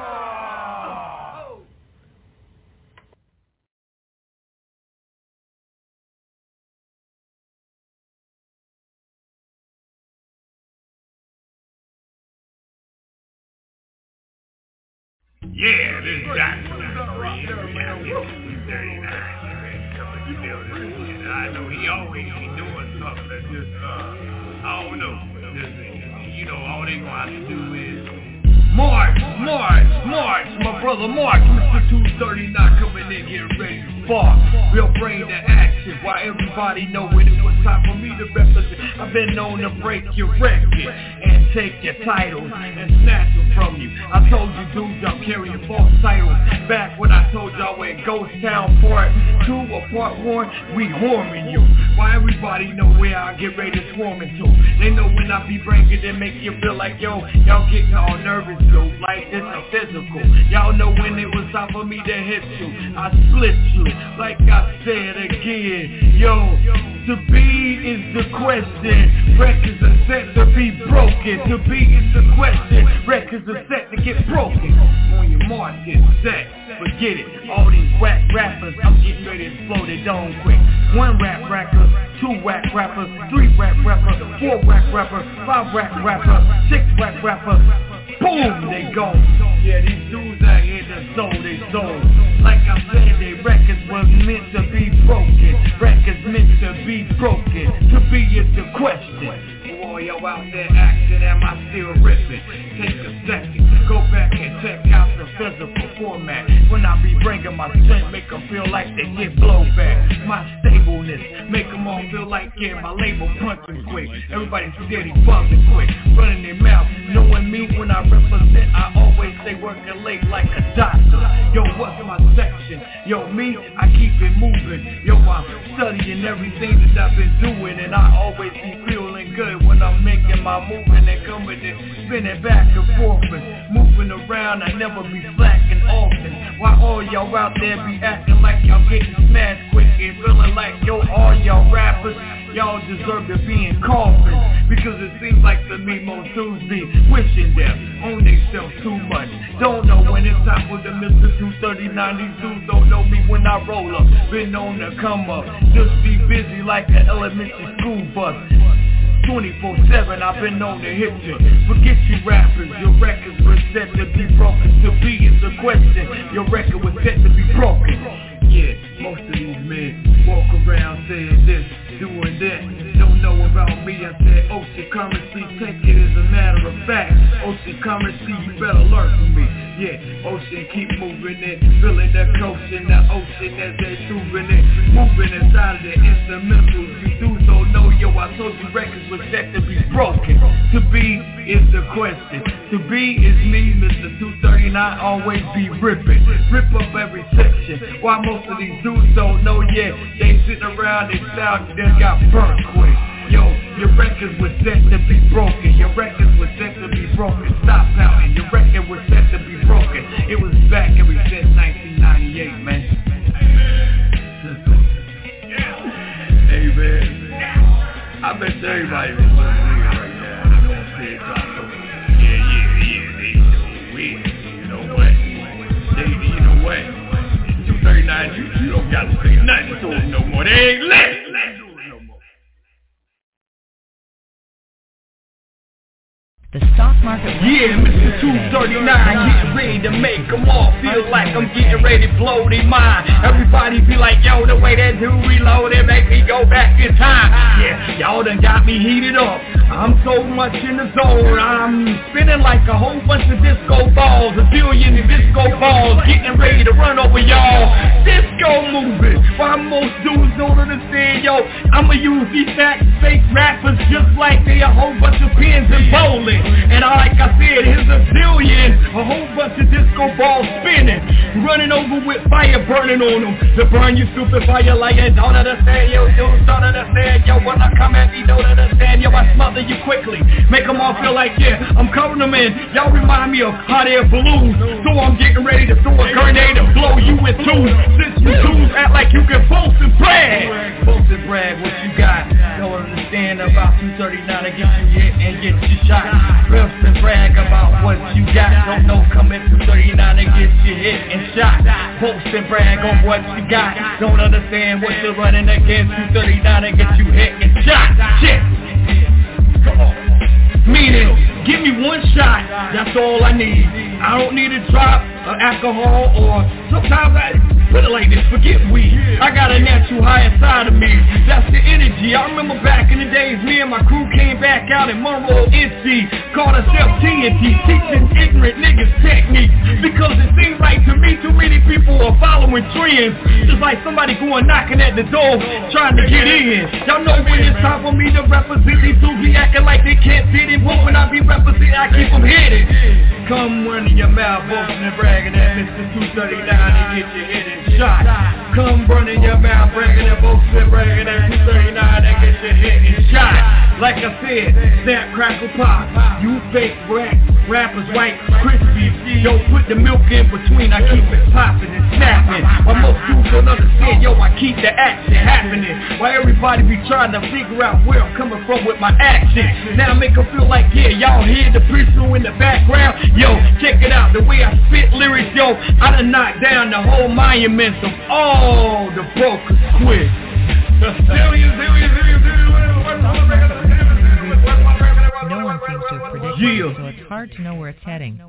Yeah, this is Doctor I know he always be doing something that just, uh, I don't know. Just, you know, all they gonna have to do is March, March, March, my brother March, Mister two thirty-nine coming in here ready to spark. We'll bring the action. action. Why everybody know when it was time for me to represent. I've been known to break your record and take your titles and snatch them from you. I told you dudes I'm carrying false titles. Back when I told y'all we're Ghost Town Part two or Part one, we whoring you. Why everybody know where I get ready to swarm into. They know when I be breaking it make you feel like yo, y'all getting all nervous though, like it's a physical. Y'all know when it was time for me to hit you, I split you, like I said again. Yo, to be is the question, records are set to be broken. To be is the question, records are set to get broken. On your mark, get set, forget it. All these whack rappers, I'm getting ready to explode it down quick. One rap rapper, two whack rappers, three rap rappers, four whack rappers, five whack rappers, six whack rappers. Boom, they go. Yeah, these dudes out here that sold they soul. Like I said, they records was meant to be broken. Records meant to be broken. To be is the question. Boy, yo out there acting, am I still ripping? Take a second, go back and check out the physical format. When I be bringing my strength, make them feel like they get blowback. My stableness, make them all feel like, yeah, my label punching quick. Everybody steady buzzing quick, running their mouth. Knowing me when I represent, I always stay working late like a doctor. Yo, what's my section? Yo, me, I keep it moving. Yo, I'm studying everything that I've been doing, and I always be feeling good when I'm making my movement and coming and spinning back and forth and moving around. I never be slacking often. Why all y'all out there be acting like y'all getting smashed quick and feeling like yo, all y'all rappers, y'all deserve to be in coffins. Because it seems like to me most dudes be wishing them on themselves too much. Don't know when it's time for the Mister two thirty-nine. These dudes don't know me when I roll up. Been known to come up, just be busy like an elementary school bus. twenty-four seven, I've been known to hit you. Forget you rappers, your records were set to be broken. To be is the question, your record was set to be broken. Yeah, most of these men walk around saying this, doing that. Don't know about me, I said ocean currency, take it as a matter of fact. Ocean currency, you better learn from me. Yeah, ocean keep moving it, feeling the coast in the ocean as they're moving it. Moving inside of the instrumentals, you do so know, yo, I told you records were set to be broken. To be is the question. To be is me, Mister two thirty-nine, always be ripping. Rip up every section. Why most of these dudes don't know yet, they sitting around, they sound, they got burnt quick. Yo, your records were set to be broken. Your records were set to be broken. Stop pouting. Your record was set to be broken. It was back ever since nineteen ninety-eight, man. Hey, man. I bet everybody was listening right now. I'm gonna say it drop over. Yeah, yeah, yeah. They so weird. You know what? They, you know what? two thirty-nine, you, you don't got to say nothing to them no more. They ain't lit. The stock market. Yeah, Mister two thirty-nine, getting ready to make them all feel like I'm getting ready to blow their mind. Everybody be like, yo, the way that dude reload, it make me go back in time. Yeah, y'all done got me heated up. I'm so much in the zone. I'm spinning like a whole bunch of disco balls, a billion of disco balls, getting ready to run over y'all. Disco moving. Why most dudes don't understand, yo, I'ma use these fat fake rappers just like they a whole bunch of pins and bowling. And like I said, here's a billion, a whole bunch of disco balls spinning, running over with fire burning on them. To burn you stupid fire like you don't understand, yo, dudes don't understand. Yo, when I come at me, don't understand. Yo, I smother you quickly, make them all feel like, yeah, I'm covering them in. Y'all remind me of hot air balloons, so I'm getting ready to throw a grenade and blow you in two. Since you dudes act like you can boast and brag. Boast and brag what you got. Don't understand about two thirty-nine to get you hit and get you shot. Boast and brag about what you got. Don't know coming two thirty-nine to get you hit and shot. Boast and brag on what you got. Don't understand what you're running against. two thirty-nine to get you hit and shot. Shit. Come on. Meaning, give me one shot, that's all I need. I don't need a drop of alcohol, or sometimes I put it like this. forget we. I got a natural high inside of me. That's the energy. I remember back in the days, me and my crew came back out in Monroe, N C, called ourselves T N T, teaching ignorant niggas techniques. Because it seems like to me too many people are following trends. Just like somebody going knocking at the door, trying to get in. Y'all know when it's time for me to represent, these dudes be acting like they can't fit in. But when I be representing, I keep them hidden. Come running your mouth, boasting and bragging at Mister two thirty-nine and get your head and shot. Come running your mouth, bragging and boasting and bragging at two thirty-nine and get your head and shot. Like I said, snap, crackle, pop. You fake rap, rappers white, crispy. Yo, put the milk in between, I keep it popping and snapping. While most dudes don't understand, yo, I keep the action happening. While everybody be trying to figure out where I'm coming from with my action. Now make them feel like, yeah, y'all hear the preacher in the background. Yo, check it out, the way I spit lyrics, yo, I done knocked down the whole monuments of all the brokers quit. No one seems to have predicted it, so it's hard to know where it's heading.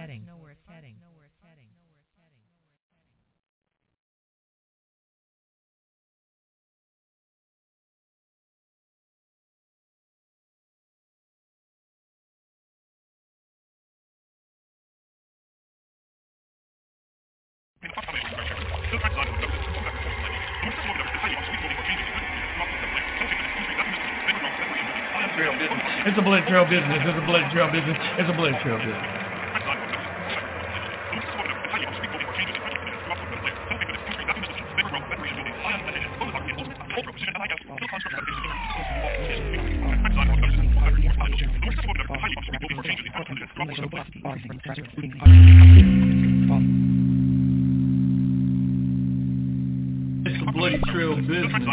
It's a blood trail business, it's a blood trail business, it's a blood trail business. It's a bloody trail business.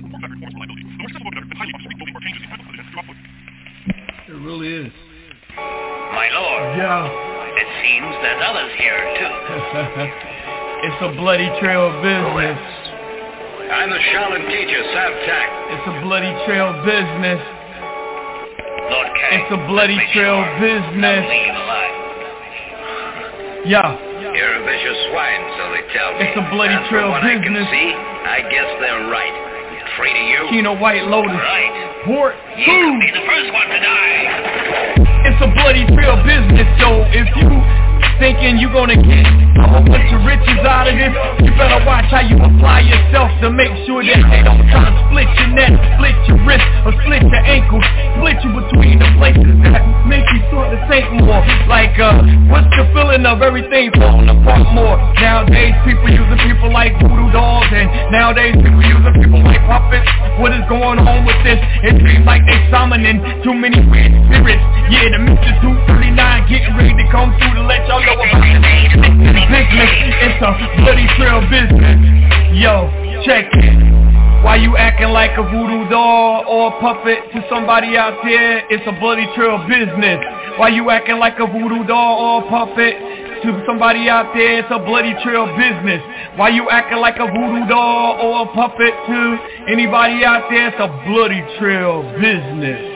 It really is. My lord. Yeah. It seems there's others here, too. It's a bloody trail business. I'm the Shaolin teacher, Sam Tak. It's a bloody trail business. Lord Kang. It's a bloody trail smart. business. Not leave alive. Yeah. You're a vicious swine, so they tell me. It's a bloody and trail from what business. I can see, I guess they're right. Traitor you. Kino White Lotus. Right. Port You could be the first one to die. It's a bloody trail business, so if you thinking you gonna get a whole bunch of riches out of this, you better watch how you apply yourself to make sure that they don't try to split your neck, split your wrist, or split your ankle, split you between the places that make you start to think more. Like, uh, what's the feeling of everything falling apart more? Nowadays, people using people like voodoo dolls, and nowadays, people using people like puppets. What is going on with this? It seems like they summoning too many weird spirits. Yeah, the Mister two thirty-nine getting ready to come through to let y'all know about this business. It's a bloody trail business. Yo, check it. Why you acting like a voodoo doll or a puppet to somebody out there? It's a bloody trail business. Why you acting like a voodoo doll or a puppet to somebody out there? It's a bloody trail business. Why you acting like a voodoo doll or a puppet to anybody out there? It's a bloody trail business.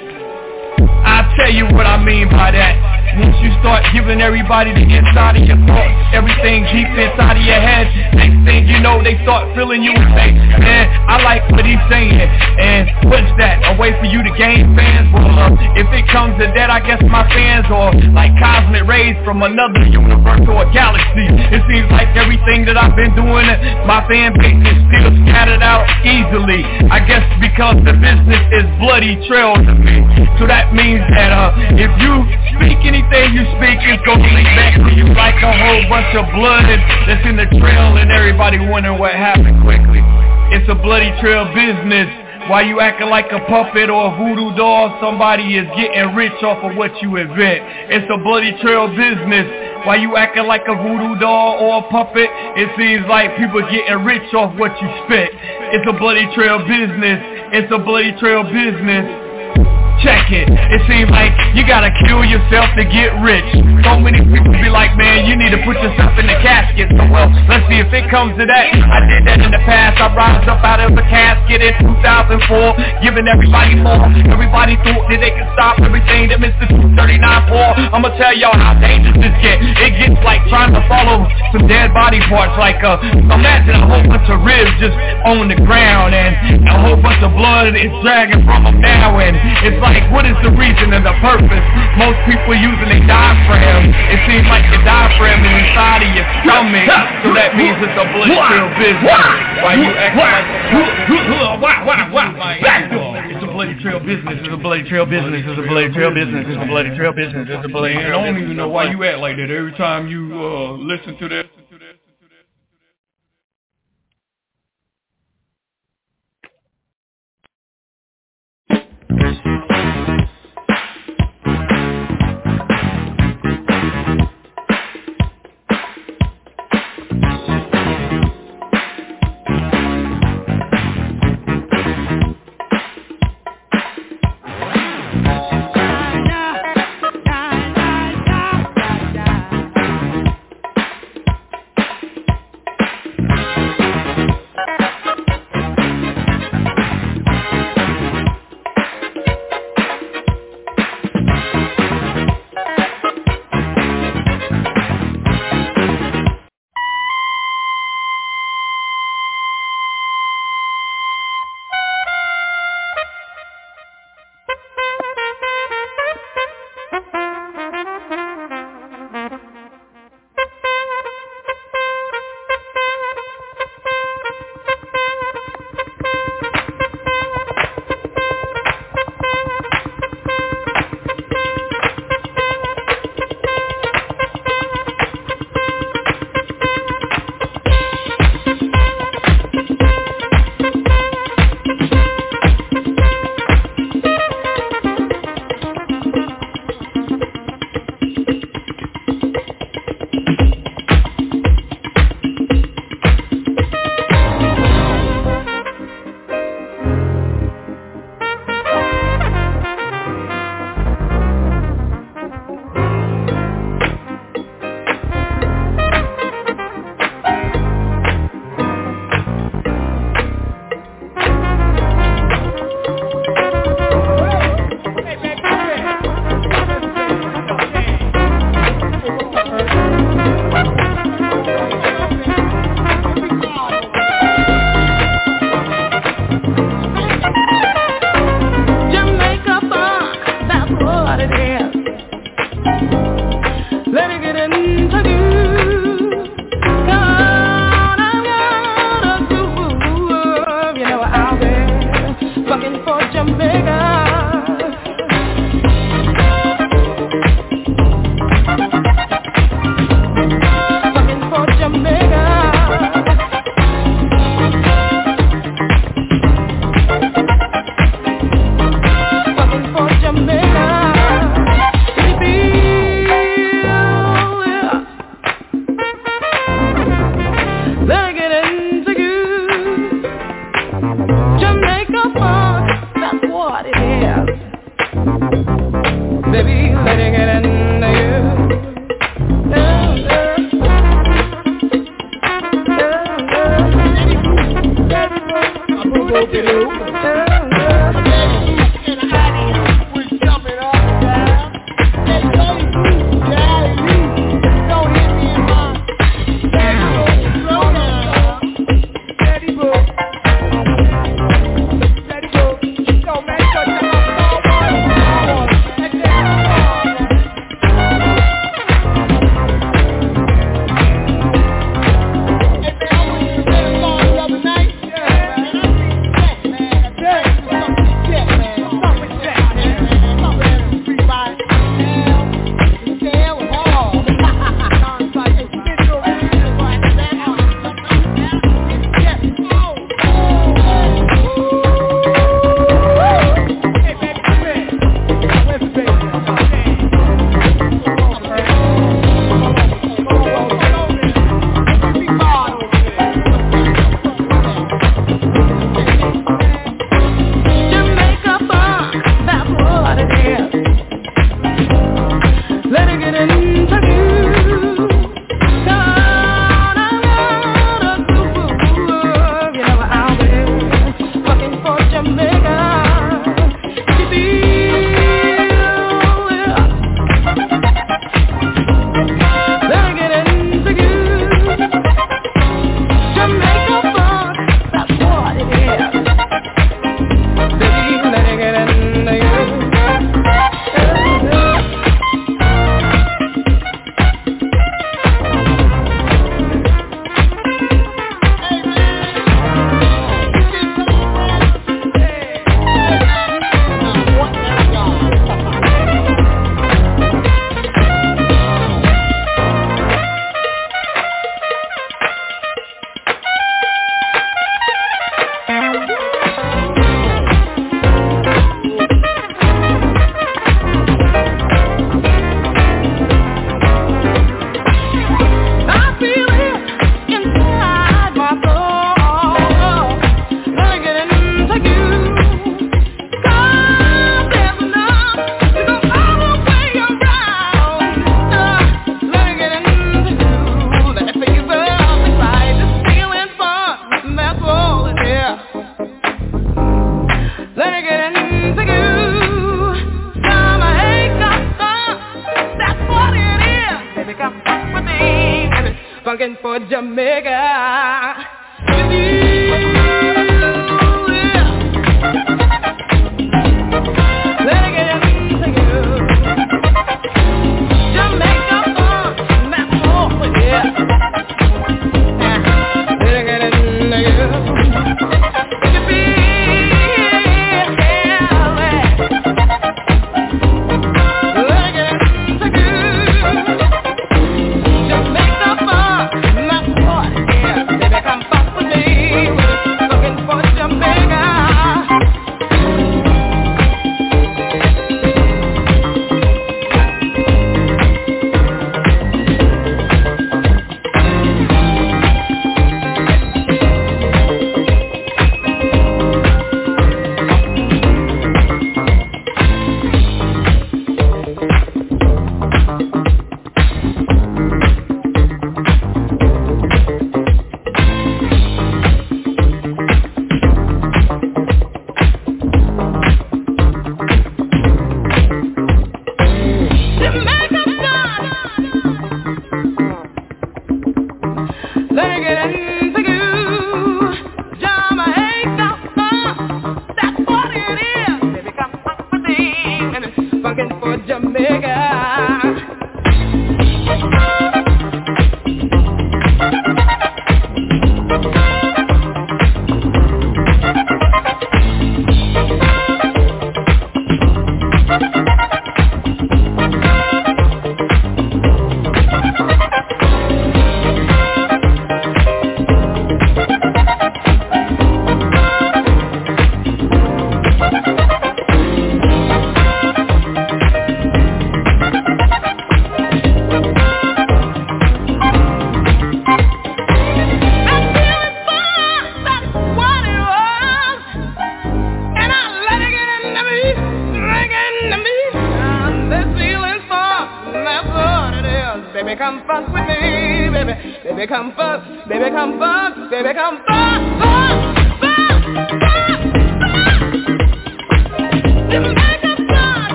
I'll tell you what I mean by that. Once you start giving everybody the inside of your thoughts, everything deep inside of your head, next thing you know, they start feeling you and say, man, I like what he's saying. And what's that? A way for you to gain fans? Well, uh, if it comes to that, I guess my fans are like cosmic rays from another universe or a galaxy. It seems like everything that I've been doing, my fan base is still scattered out easily. I guess because the business is bloody trail to me. So that means that uh, if you speak anything you speak, it's gonna lead back to you like a whole bunch of blood that's in the trail and everybody wondering what happened quickly. It's a bloody trail business. Why you acting like a puppet or a voodoo doll? Somebody is getting rich off of what you invent. It's a bloody trail business. Why you acting like a voodoo doll or a puppet? It seems like people getting rich off what you spit. It's a bloody trail business. It's a bloody trail business. check it. It seems like you gotta kill yourself to get rich. So many people be like, man, you need to put yourself in the casket. So well, let's see if it comes to that. I did that in the past. I rise up out of the casket in two thousand four, giving everybody more. Everybody thought that they could stop everything that Mister two thirty-nine for. I'ma tell y'all how dangerous this get. It gets like trying to follow some dead body parts. Like uh, imagine a whole bunch of ribs just on the ground and a whole bunch of blood is dragging from them now. And it's like, what is the reason and the purpose? Most people using their diaphragm. It seems like the diaphragm is inside of your stomach, so that means it's a blood trail business. Why you act like why why why it's a bloody trail business. It's a bloody trail business. It's a bloody trail business. It's a bloody trail business. It's a bloody trail business. I don't even know why you act like that every time you uh, listen to that. Yeah. Jamaica.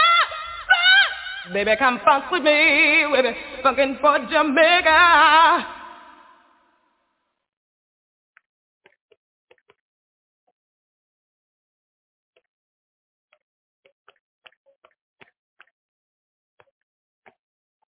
Baby, come funk with me, baby, funkin' for Jamaica.